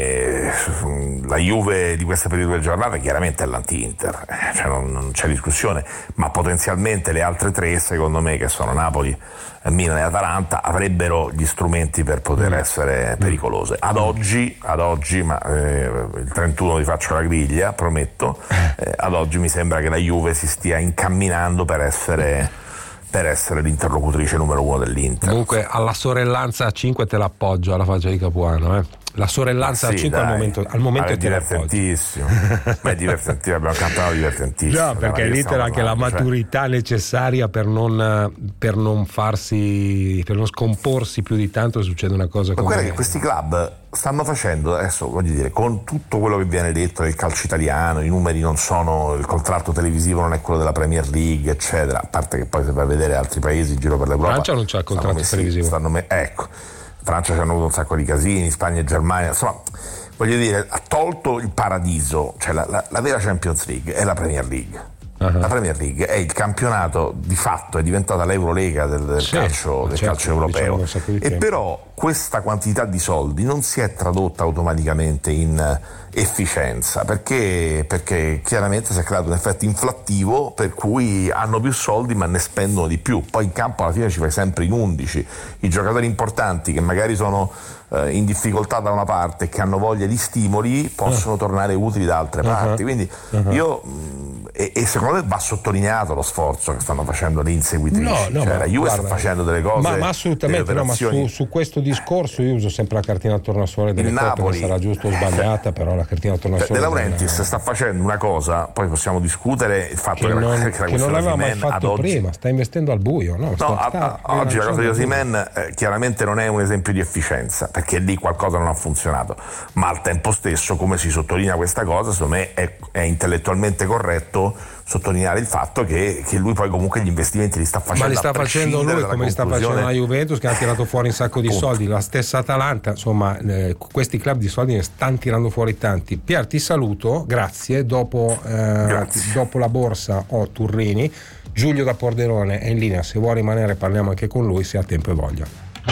E la Juve di questa periodo di giornata chiaramente è l'anti-Inter, cioè non, non c'è discussione, ma potenzialmente le altre tre secondo me, che sono Napoli, Milan e Atalanta, avrebbero gli strumenti per poter mm. essere pericolose. Ad oggi, ad oggi ma eh, il trentuno vi faccio la griglia, prometto, eh, ad oggi mi sembra che la Juve si stia incamminando per essere, per essere l'interlocutrice numero uno dell'Inter. Comunque alla sorellanza a cinque te l'appoggio alla faccia di Capuano, eh. La sorellanza sì, a cinque al momento, al momento è divertentissimo. Ma è divertentissimo, abbiamo cantato divertentissimo. No, perché l'Inter ha anche la maturità cioè... necessaria per non, per non farsi, per non scomporsi più di tanto se succede una cosa ma come. Ma guarda che questi club stanno facendo adesso, voglio dire, con tutto quello che viene detto del calcio italiano, i numeri non sono, il contratto televisivo non è quello della Premier League, eccetera. A parte che poi se vai a vedere altri paesi in giro per l'Europa. Francia non c'ha il contratto messi, televisivo. Stanno me- ecco. Francia ci hanno avuto un sacco di casini, Spagna e Germania, insomma, voglio dire, ha tolto il paradiso, cioè la, la, la vera Champions League è la Premier League. Uh-huh. La Premier League è il campionato, di fatto è diventata l'Eurolega del, del, sì, calcio, del certo, calcio europeo, diciamo e però questa quantità di soldi non si è tradotta automaticamente in efficienza, perché, perché chiaramente si è creato un effetto inflattivo per cui hanno più soldi ma ne spendono di più, poi in campo alla fine ci fai sempre in undici, i giocatori importanti che magari sono eh, in difficoltà da una parte e che hanno voglia di stimoli possono uh-huh. tornare utili da altre uh-huh. parti, quindi uh-huh. io mh, e, e secondo me va sottolineato lo sforzo che stanno facendo le inseguitrici, no, no, cioè la Juve guarda, sta facendo delle cose, ma, ma assolutamente no, ma su, su questo discorso io uso sempre la cartina attorno al suole delle coppe, che sarà giusto o sbagliata, però la cartina attorno al suole De Laurentiis sta facendo una cosa, poi possiamo discutere il fatto che, che, non, la, che, che non l'aveva mai fatto oggi, prima, sta investendo al buio, no? Sta, no a, sta, a, oggi la cosa di Osimhen eh, chiaramente non è un esempio di efficienza, perché lì qualcosa non ha funzionato, ma al tempo stesso, come si sottolinea questa cosa, secondo me è, è intellettualmente corretto sottolineare il fatto che, che lui poi comunque gli investimenti li sta facendo, ma li sta facendo lui come li sta facendo la Juventus, che ha tirato fuori un sacco di Punto. soldi, la stessa Atalanta, insomma eh, questi club di soldi ne stanno tirando fuori tanti. Pier, ti saluto, grazie, dopo, eh, grazie. dopo la borsa ho Turrini, Giulio da Pordenone è in linea, se vuoi rimanere parliamo anche con lui se ha tempo e voglia.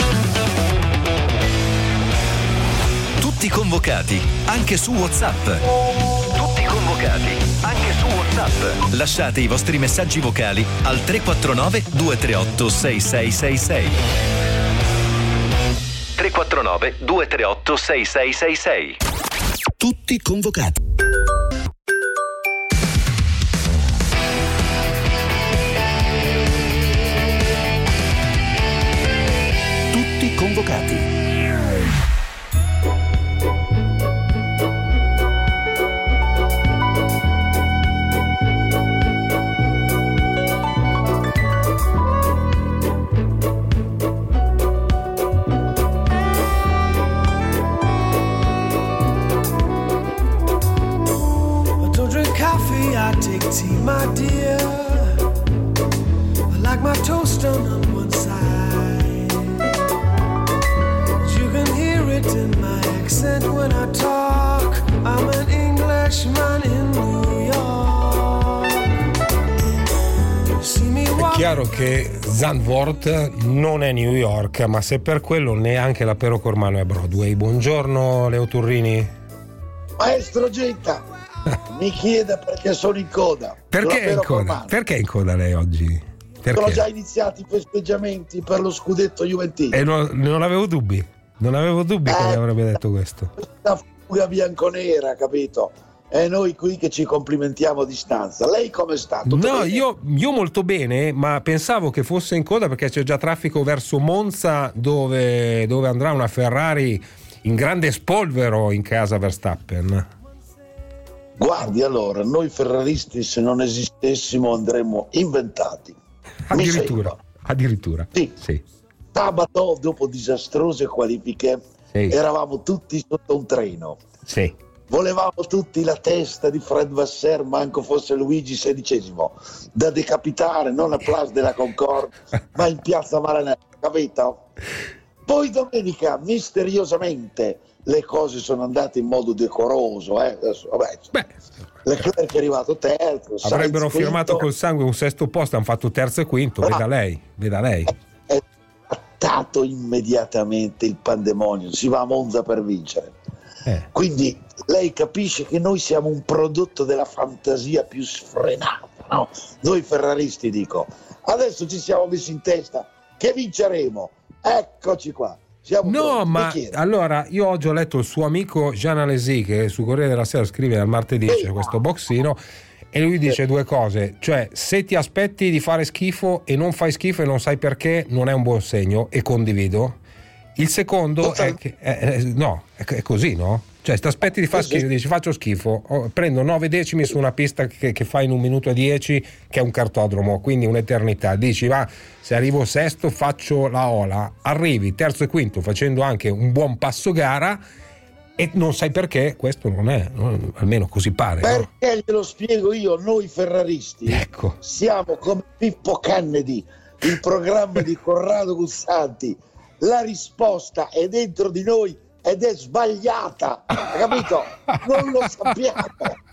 Tutti convocati, anche su WhatsApp. Tutti convocati, anche su WhatsApp. Lasciate i vostri messaggi vocali al tre quattro nove due tre otto sei sei sei sei. tre quattro nove due tre otto sei sei sei sei. Tutti convocati. Tutti convocati. I take tea, my dear. I like my toast on one side. You can hear it in my accent when I talk. I'm an Englishman in New York. See me walk. È chiaro che Zandvoort non è New York, ma se per quello neanche la Pero Cormano è Broadway. Buongiorno Leo Turrini. Maestro Genta, mi chiede perché sono in coda. Perché è in coda? Perché è in coda lei oggi? Perché? Sono già iniziati i festeggiamenti per lo scudetto juventino. E non, non avevo dubbi, non avevo dubbi eh, che mi avrebbe detto questo. Questa fuga bianconera, capito? E noi qui che ci complimentiamo a distanza. Lei come sta? Tutto no, bene? Io, io molto bene, ma pensavo che fosse in coda perché c'è già traffico verso Monza, dove, dove andrà una Ferrari in grande spolvero in casa Verstappen. Guardi, allora, noi ferraristi se non esistessimo andremmo inventati. Addirittura, addirittura. Sì. sì. Sabato, dopo disastrose qualifiche, sì. eravamo tutti sotto un treno. Sì. Volevamo tutti la testa di Fred Vasseur, manco fosse Luigi sedicesimo, da decapitare non a Place de la Concorde, ma in piazza Maranello, capito? Poi domenica, misteriosamente, le cose sono andate in modo decoroso. Eh. Adesso, vabbè, Beh, Leclerc è arrivato terzo. avrebbero Sainz firmato quinto. col sangue un sesto posto, hanno fatto terzo e quinto. Veda lei, veda lei. È scattato immediatamente il pandemonio. Si va a Monza per vincere. Eh. Quindi lei capisce che noi siamo un prodotto della fantasia più sfrenata, no? Noi ferraristi, dico, adesso ci siamo messi in testa che vinceremo. Eccoci qua. Siamo No, pronti. ma Mi chiedo. allora io oggi ho letto il suo amico Jean Alesi, che su Corriere della Sera scrive al martedì, c'è questo boxino, e lui dice due cose, cioè se ti aspetti di fare schifo e non fai schifo e non sai perché, non è un buon segno, e condivido. Il secondo è che eh, eh, no, è, è così, no? Cioè, ti aspetti di fare schifo, dici faccio schifo, oh, prendo nove decimi su una pista che, che fa in un minuto e dieci, che è un cartodromo, quindi un'eternità. Dici, va, se arrivo sesto faccio la ola, arrivi terzo e quinto facendo anche un buon passo gara e non sai perché, questo non è, no? Almeno così pare. No? Perché glielo spiego io, noi ferraristi Ecco. siamo come Pippo Kennedy, il programma di Corrado Gussanti. La risposta è dentro di noi ed è sbagliata, hai capito? Non lo sappiamo,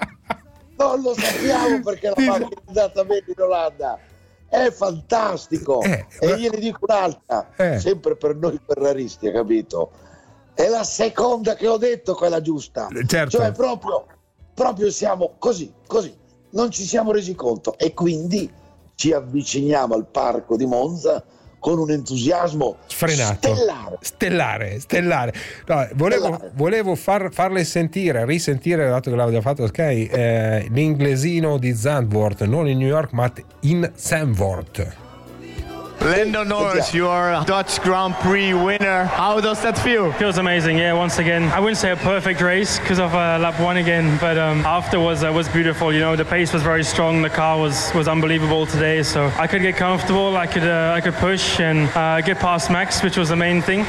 non lo sappiamo perché la macchina è andata bene in Olanda. È fantastico. Eh, e ma- gliene dico un'altra, Eh. sempre per noi ferraristi, hai capito? È la seconda che ho detto, quella giusta. Certo. Cioè proprio, proprio siamo così, così. Non ci siamo resi conto e quindi ci avviciniamo al parco di Monza con un entusiasmo Sfrenato, stellare. stellare, stellare. No, volevo, Stellare. volevo far, farle sentire, risentire, dato che l'aveva già fatto Sky, eh, l'inglesino di Zandvoort, non in New York ma in Zandvoort. Lando Norris, you are a Dutch Grand Prix winner. How does that feel? Feels amazing, yeah. Once again, I wouldn't say a perfect race because of uh, lap one again, but um, after was uh, was beautiful. You know, the pace was very strong. The car was was unbelievable today. So I could get comfortable. I could uh, I could push and uh, get past Max, which was the main thing.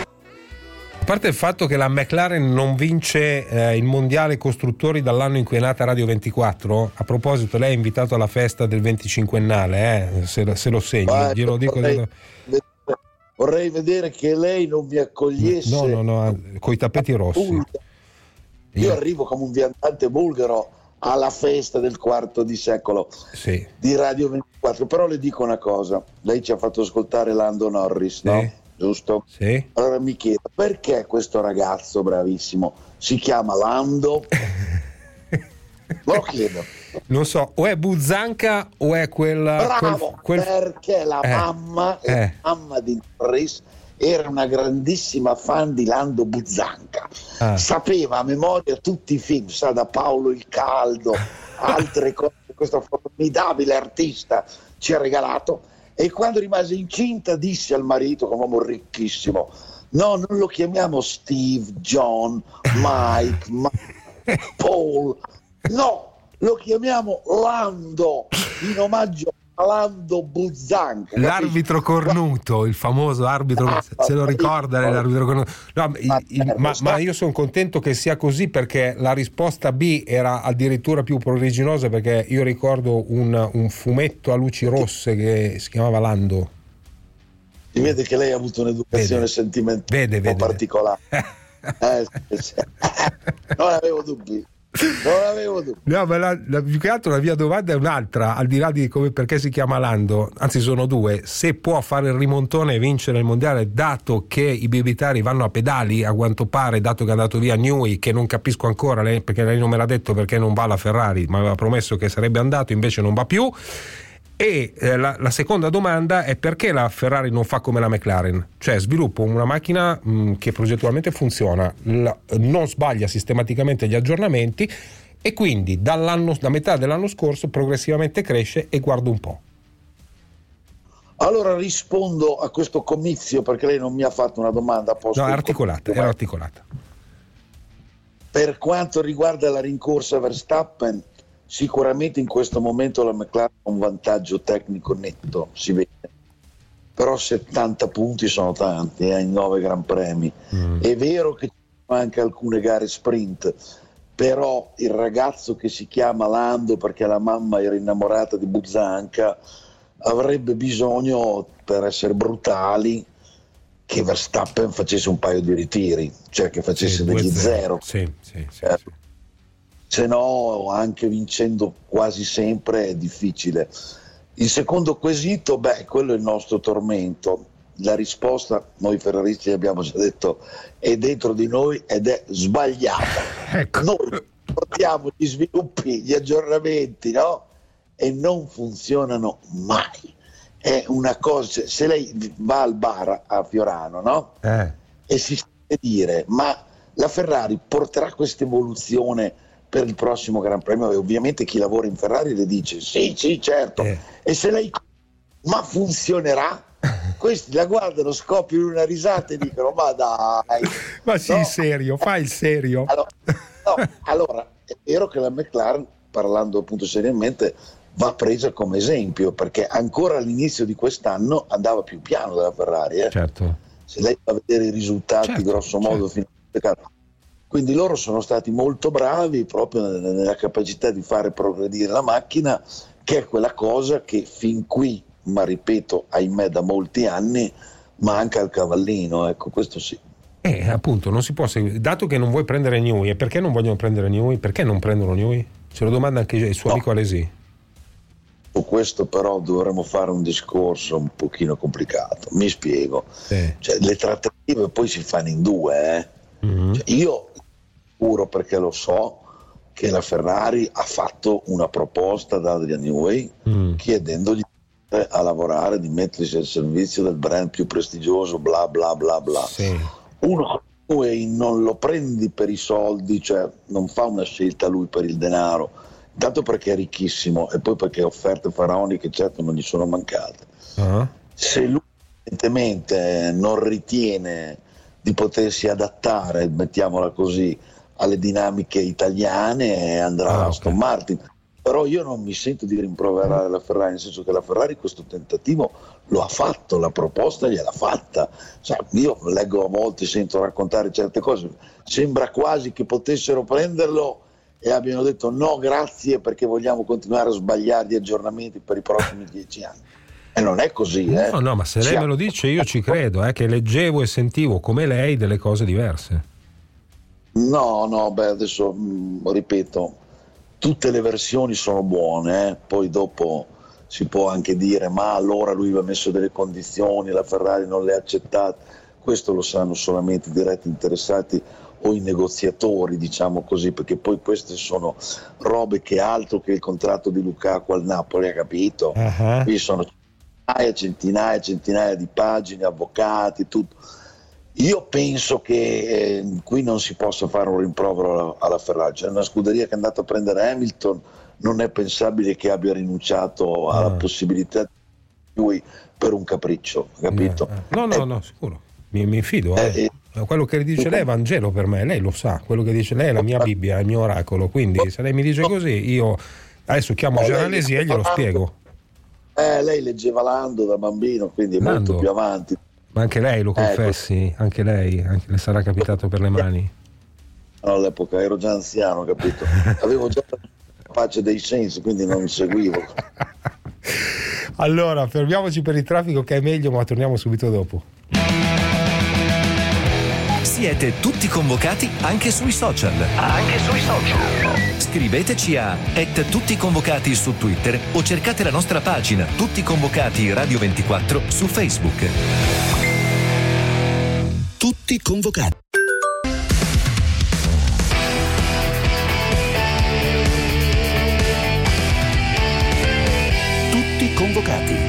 A parte il fatto che la McLaren non vince eh, il mondiale costruttori dall'anno in cui è nata Radio ventiquattro, a proposito lei è invitato alla festa del venticinquennale, eh, se, se lo segni, Ma glielo dico. vorrei, vorrei vedere che lei non mi accogliesse. No, no, no, coi tappeti rossi. Io arrivo come un viandante bulgaro alla festa del quarto di secolo Sì. di Radio ventiquattro, però le dico una cosa, lei ci ha fatto ascoltare Lando Norris, no? Sì. Giusto? Sì. Allora mi chiedo, perché questo ragazzo bravissimo si chiama Lando? Lo chiedo. Non so, o è Buzzanca o è quella Bravo, quel, quel... perché la Eh, mamma, la eh. mamma di Norris era una grandissima fan di Lando Buzzanca. Ah. Sapeva a memoria tutti i film, sa, da Paolo il Caldo, altre cose, questo formidabile artista ci ha regalato. E quando rimase incinta disse al marito, come uomo ricchissimo, no, non lo chiamiamo Steve, John, Mike, Mike Paul, no, lo chiamiamo Lando, in omaggio a Lando Buzzanca. L'arbitro cornuto, il famoso arbitro, se lo ricorda l'arbitro cornuto. No, il- il- ma, ma io sono contento che sia così, perché la risposta B era addirittura più pruriginosa, perché io ricordo un, un fumetto a luci rosse che si chiamava Lando. Si vede che lei ha avuto un'educazione Vede. sentimentale Vede, un po' vede. particolare. Eh, sì, sì. Non avevo dubbi, non avevo dubbi. No, ma la, la, più che altro la mia domanda è un'altra, al di là di come, perché si chiama Lando, anzi sono due: se può fare il rimontone e vincere il mondiale, dato che i bibitari vanno a pedali, a quanto pare, dato che è andato via Newey, che non capisco ancora, lei, perché lei non me l'ha detto perché non va alla Ferrari, ma aveva promesso che sarebbe andato, invece non va più. E eh, la, la seconda domanda è perché la Ferrari non fa come la McLaren, cioè sviluppa una macchina mh, che progettualmente funziona, la, non sbaglia sistematicamente gli aggiornamenti e quindi dall'anno, da metà dell'anno scorso progressivamente cresce, e guarda un po'. Allora rispondo a questo comizio, perché lei non mi ha fatto una domanda a posto. No, è articolata, era articolata. Per quanto riguarda la rincorsa Verstappen, sicuramente in questo momento la McLaren ha un vantaggio tecnico netto, si vede, però settanta punti sono tanti eh, in nove Gran Premi. Mm. È vero che ci sono anche alcune gare sprint, però il ragazzo che si chiama Lando, perché la mamma era innamorata di Buzzanca, avrebbe bisogno, per essere brutali, che Verstappen facesse un paio di ritiri, cioè che facesse Sì, degli due zero. zero. Sì, sì, sì, Eh, se no, anche vincendo quasi sempre è difficile. Il secondo quesito, beh, quello è il nostro tormento. La risposta, noi ferraristi abbiamo già detto, è dentro di noi ed è sbagliata. Ecco. Noi portiamo gli sviluppi, gli aggiornamenti, no? E non funzionano mai. È una cosa, se lei va al bar a Fiorano, no? Eh. E si sente dire, ma la Ferrari porterà questa evoluzione per il prossimo Gran Premio? E ovviamente chi lavora in Ferrari le dice sì, sì, certo. Eh. E se lei, ma funzionerà? Questi la guardano, scoppiano una risata e dicono ma dai, Ma sì, no? serio, fai il serio. Allora, no, allora, è vero che la McLaren, parlando appunto seriamente, va presa come esempio, perché ancora all'inizio di quest'anno andava più piano della Ferrari, eh? Certo. Se lei va a vedere i risultati, Certo, grosso modo, fino a... quindi loro sono stati molto bravi proprio nella capacità di fare progredire la macchina, che è quella cosa che fin qui, ma ripeto, ahimè da molti anni, manca al cavallino, ecco, questo sì. Eh, appunto, non si può seguire. Dato che non vuoi prendere Newey, e perché non vogliono prendere Newey? Perché non prendono Newey? Se lo domanda anche il suo No. amico Alesi. Su questo però dovremmo fare un discorso un pochino complicato, mi spiego. Sì. Cioè, le trattative poi si fanno in due, eh? Mm-hmm. Cioè, io sicuro, perché lo so, che la Ferrari ha fatto una proposta ad Adrian Newey Mm. chiedendogli a lavorare, di mettersi al servizio del brand più prestigioso, bla bla bla bla. Sì. Uno Newey non lo prendi per i soldi, cioè non fa una scelta lui per il denaro, intanto perché è ricchissimo e poi perché offerte faraoniche certo non gli sono mancate. Ah. Se lui evidentemente non ritiene di potersi adattare, mettiamola così, alle dinamiche italiane, andrà Ah, a ok. Aston Martin. Però io non mi sento di rimproverare la Ferrari, nel senso che la Ferrari questo tentativo lo ha fatto, la proposta gliel'ha fatta. Cioè, io leggo a volte, sento raccontare certe cose, sembra quasi che potessero prenderlo e abbiano detto no grazie perché vogliamo continuare a sbagliare gli aggiornamenti per i prossimi dieci anni. E non è così, eh. No, no, ma se lei Siamo- me lo dice io ci credo, eh, che leggevo e sentivo come lei delle cose diverse. No, no, beh, adesso mh, ripeto, tutte le versioni sono buone, eh. Poi dopo si può anche dire ma allora lui aveva messo delle condizioni, la Ferrari non le ha accettate. Questo lo sanno solamente i diretti interessati o i negoziatori, diciamo così, perché poi queste sono robe che altro che il contratto di Lukaku al Napoli, ha capito? Uh-huh. Qui sono centinaia, centinaia, centinaia di pagine, avvocati, tutto. Io penso che eh, qui non si possa fare un rimprovero alla, alla Ferrari. C'è una scuderia che è andata a prendere Hamilton, non è pensabile che abbia rinunciato alla Ah. possibilità di lui per un capriccio, capito? Eh, No, no, no, sicuro. Mi, mi fido, Eh, eh. Quello che dice lei è Vangelo per me, lei lo sa, quello che dice lei è la mia Bibbia, è il mio oracolo, quindi se lei mi dice così io adesso chiamo Eh, Gerard lei- Lesi e glielo spiego. Eh, lei leggeva Lando da bambino, quindi è Lando? molto più avanti. Ma anche lei lo Eh, confessi, anche lei, anche le sarà capitato per le mani. No, all'epoca ero già anziano, capito? Avevo già la pace dei sensi, quindi non seguivo. Allora, fermiamoci per il traffico che è meglio, ma torniamo subito dopo. Siete tutti convocati anche sui social. Anche sui social. Scriveteci a et tutti convocati su Twitter o cercate la nostra pagina Tutti Convocati Radio ventiquattro su Facebook. Tutti convocati. Tutti convocati.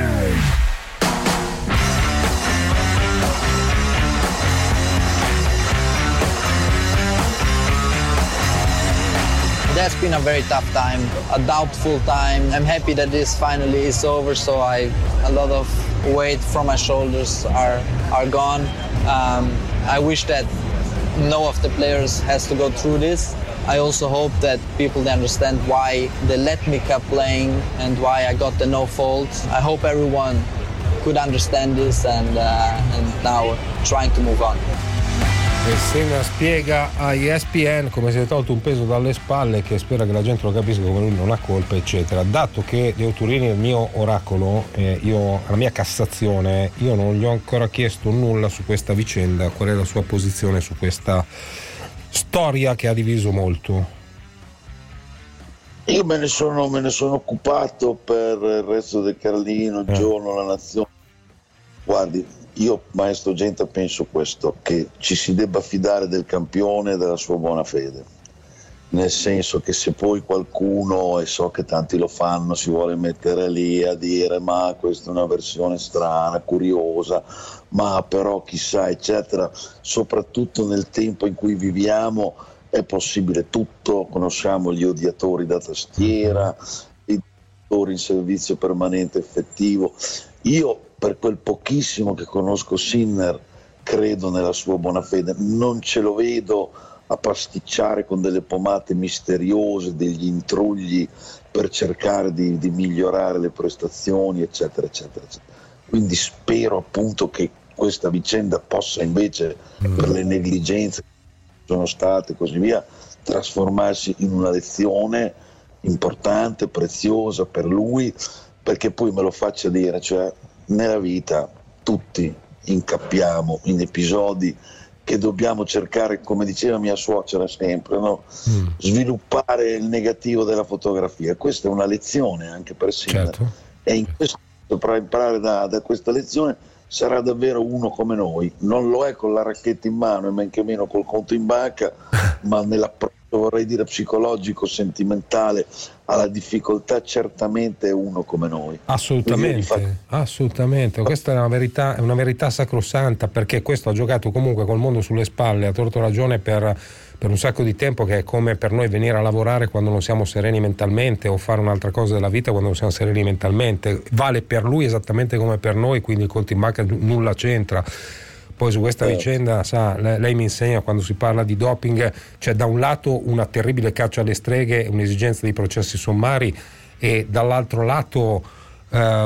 That's been a very tough time, a doubtful time. I'm happy that this finally is over, so I a lot of weight from my shoulders are are gone. Um, I wish that no of the players has to go through this. I also hope that people understand why they let me keep playing and why I got the no fault. I hope everyone could understand this and uh, and now trying to move on. Senna spiega a E S P N come si è tolto un peso dalle spalle, che spera che la gente lo capisca, come lui non ha colpa, eccetera. Dato che Leo Turini è il mio oracolo, eh, io, la mia Cassazione, io non gli ho ancora chiesto nulla su questa vicenda, qual è la sua posizione su questa storia che ha diviso molto. Io me ne sono, me ne sono occupato per il resto del Carlino, il eh. giorno, la nazione. Guardi, io, maestro Genta, penso questo, che ci si debba fidare del campione e della sua buona fede, nel senso che se poi qualcuno, e so che tanti lo fanno, si vuole mettere lì a dire ma questa è una versione strana, curiosa, ma però chissà eccetera, soprattutto nel tempo in cui viviamo è possibile tutto, conosciamo gli odiatori da tastiera, i odiatori in servizio permanente effettivo. Io, per quel pochissimo che conosco Sinner, credo nella sua buona fede, non ce lo vedo a pasticciare con delle pomate misteriose, degli intrugli per cercare di, di migliorare le prestazioni, eccetera, eccetera, eccetera. Quindi spero appunto che questa vicenda possa invece, mm. per le negligenze che sono state e così via, trasformarsi in una lezione importante, preziosa per lui, perché poi me lo faccia dire, cioè nella vita tutti incappiamo in episodi che dobbiamo cercare, come diceva mia suocera sempre, no? mm. sviluppare il negativo della fotografia. Questa è una lezione anche per Sinner, certo. E in questo, per imparare da, da questa lezione sarà davvero uno come noi. Non lo è con la racchetta in mano e men che meno col conto in banca, ma nell'approccio, vorrei dire, psicologico, sentimentale alla difficoltà, certamente è uno come noi. Assolutamente, fa... assolutamente. Questa è una verità, è una verità sacrosanta, perché questo ha giocato comunque col mondo sulle spalle, ha torto ragione per, per un sacco di tempo, che è come per noi venire a lavorare quando non siamo sereni mentalmente, o fare un'altra cosa della vita quando non siamo sereni mentalmente. Vale per lui esattamente come per noi, quindi il conto in banca nulla c'entra. Poi su questa eh. vicenda, sa, lei, lei mi insegna, quando si parla di doping, c'è da un lato una terribile caccia alle streghe, un'esigenza di processi sommari, e dall'altro lato eh,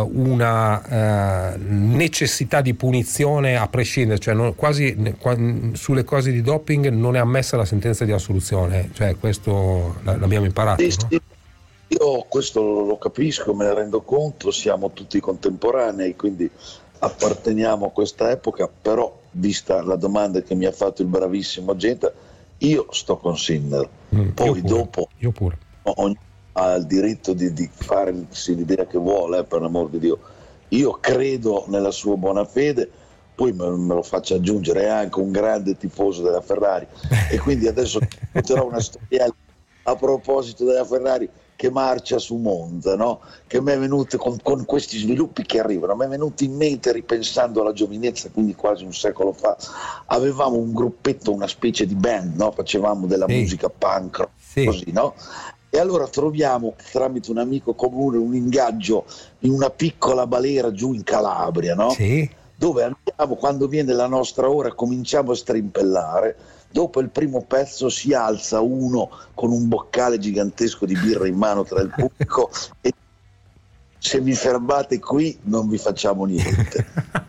una eh, necessità di punizione a prescindere, cioè non, quasi sulle cose di doping non è ammessa la sentenza di assoluzione, cioè questo l'abbiamo imparato, sì, no? Sì. Io questo lo capisco, me ne rendo conto, siamo tutti contemporanei, quindi apparteniamo a questa epoca, però vista la domanda che mi ha fatto il bravissimo Genta, io sto con Sinner, mm, poi io dopo io pure. Ognuno ha il diritto di, di fare l'idea che vuole, eh, per l'amor di Dio. Io credo nella sua buona fede, poi me, me lo faccio aggiungere, è anche un grande tifoso della Ferrari e quindi adesso porterò una storiella a proposito della Ferrari che marcia su Monza, no? Che mi è venuto con, con questi sviluppi che arrivano, mi è venuto in mente ripensando alla giovinezza, quindi quasi un secolo fa. Avevamo un gruppetto, una specie di band, no? Facevamo della sì. musica punk rock, sì. così, no? E allora troviamo tramite un amico comune un ingaggio in una piccola balera giù in Calabria, no? Sì. Dove andiamo, quando viene la nostra ora, cominciamo a strimpellare. Dopo il primo pezzo si alza uno con un boccale gigantesco di birra in mano tra il pubblico e se vi fermate qui non vi facciamo niente.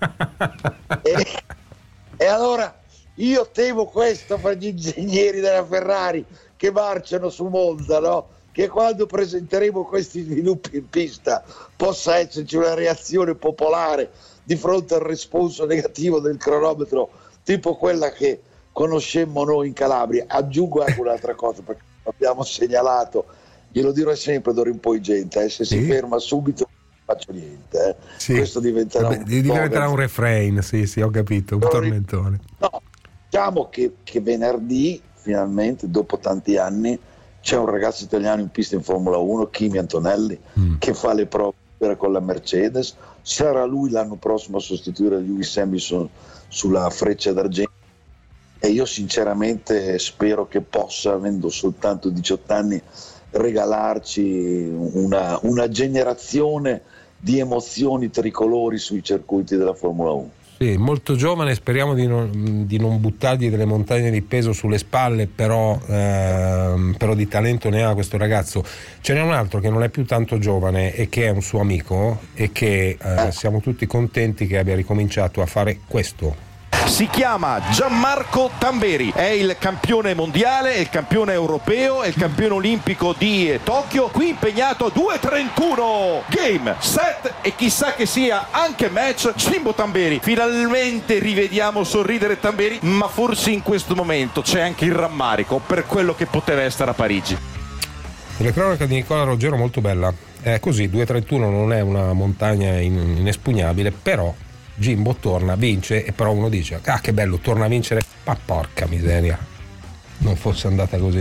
e, e allora io temo questo per gli ingegneri della Ferrari che marciano su Monza, no? Che quando presenteremo questi sviluppi in pista possa esserci una reazione popolare di fronte al responso negativo del cronometro, tipo quella che conoscemmo noi in Calabria. Aggiungo anche un'altra cosa, perché abbiamo segnalato, glielo dirò sempre d'ora in poi, gente, eh, se sì. si ferma subito non faccio niente, eh. sì. questo diventerà, Vabbè, un, diventerà un refrain, sì sì ho capito, un tormentone. No, diciamo che, che venerdì finalmente dopo tanti anni c'è un ragazzo italiano in pista in Formula uno, Kimi Antonelli, mm. che fa le prove con la Mercedes. Sarà lui l'anno prossimo a sostituire Lewis Hamilton sulla Freccia d'Argento. E io sinceramente spero che possa, avendo soltanto diciotto anni, regalarci una, una generazione di emozioni tricolori sui circuiti della Formula uno. Sì, molto giovane, speriamo di non, di non buttargli delle montagne di peso sulle spalle, però, ehm, però di talento ne ha questo ragazzo. Ce n'è un altro che non è più tanto giovane e che è un suo amico e che eh, siamo tutti contenti che abbia ricominciato a fare questo. Si chiama Gianmarco Tamberi, è il campione mondiale, è il campione europeo, è il campione olimpico di Tokyo, qui impegnato a due trentuno. Game, set e chissà che sia anche match. Jimbo Tamberi, finalmente rivediamo sorridere Tamberi, ma forse in questo momento c'è anche il rammarico per quello che poteva essere a Parigi. La cronaca di Nicola Roggero molto bella, è così, due trentuno non è una montagna inespugnabile, però Jimbo torna, vince, e però uno dice ah che bello, torna a vincere, ma porca miseria, non fosse andata così.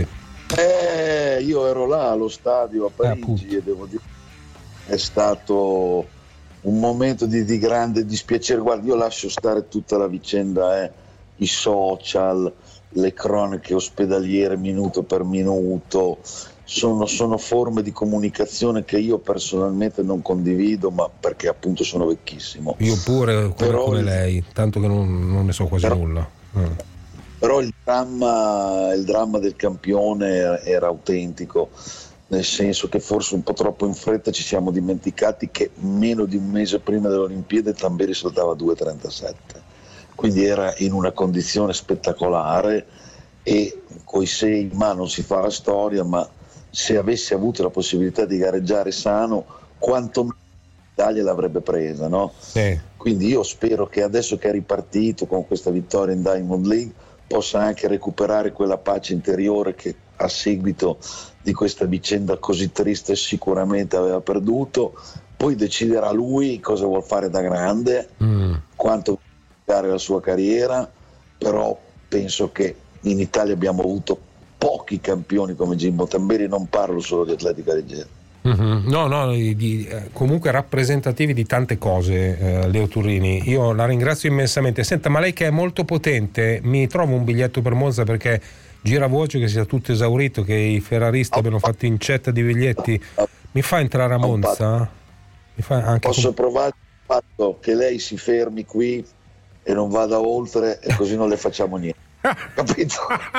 Eh, io ero là allo stadio a Parigi eh, e devo dire è stato un momento di, di grande dispiacere. Guarda, io lascio stare tutta la vicenda, eh, i social, le cronache ospedaliere minuto per minuto, sono, sono forme di comunicazione che io personalmente non condivido, ma perché appunto sono vecchissimo. Io pure come, però, come lei, tanto che non, non ne so quasi però, nulla. Eh. Però il dramma, il dramma del campione era, era autentico, nel senso che forse un po' troppo in fretta ci siamo dimenticati che meno di un mese prima delle Olimpiadi Tamberi saltava due trentasette, quindi era in una condizione spettacolare e coi sei in mano non si fa la storia, ma se avesse avuto la possibilità di gareggiare sano, quanto l'Italia l'avrebbe presa, no? Sì. Quindi io spero che adesso che è ripartito con questa vittoria in Diamond League possa anche recuperare quella pace interiore che a seguito di questa vicenda così triste sicuramente aveva perduto. Poi deciderà lui cosa vuol fare da grande, mm. quanto vuole fare la sua carriera, però penso che in Italia abbiamo avuto pochi campioni come Jimbo Tamberi, non parlo solo di atletica leggera. Mm-hmm. No, no, di, eh, comunque rappresentativi di tante cose, eh, Leo Turrini. Io la ringrazio immensamente. Senta, ma lei che è molto potente, mi trova un biglietto per Monza, perché gira voce che sia tutto esaurito, che i ferraristi oh. abbiano fatto incetta di biglietti. Mi fa entrare a Monza? Mi fa anche Posso com- provare il fatto che lei si fermi qui e non vada oltre, e così non le facciamo niente. Capito?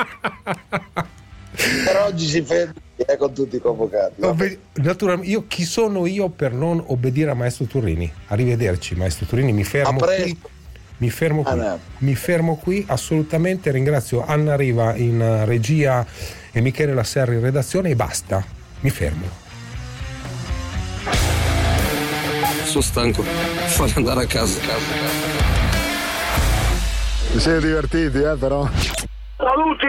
Per oggi si ferma eh, con tutti i convocati. Obbe- naturalmente, io chi sono io per non obbedire a Maestro Turrini? Arrivederci Maestro Turrini, mi fermo qui. Mi fermo qui. Anna. Mi fermo qui assolutamente. Ringrazio Anna Riva in regia e Michele Lasserri in redazione e basta. Mi fermo. Sono stanco, fare andare a casa. Vi siete divertiti, eh, però? Saluti!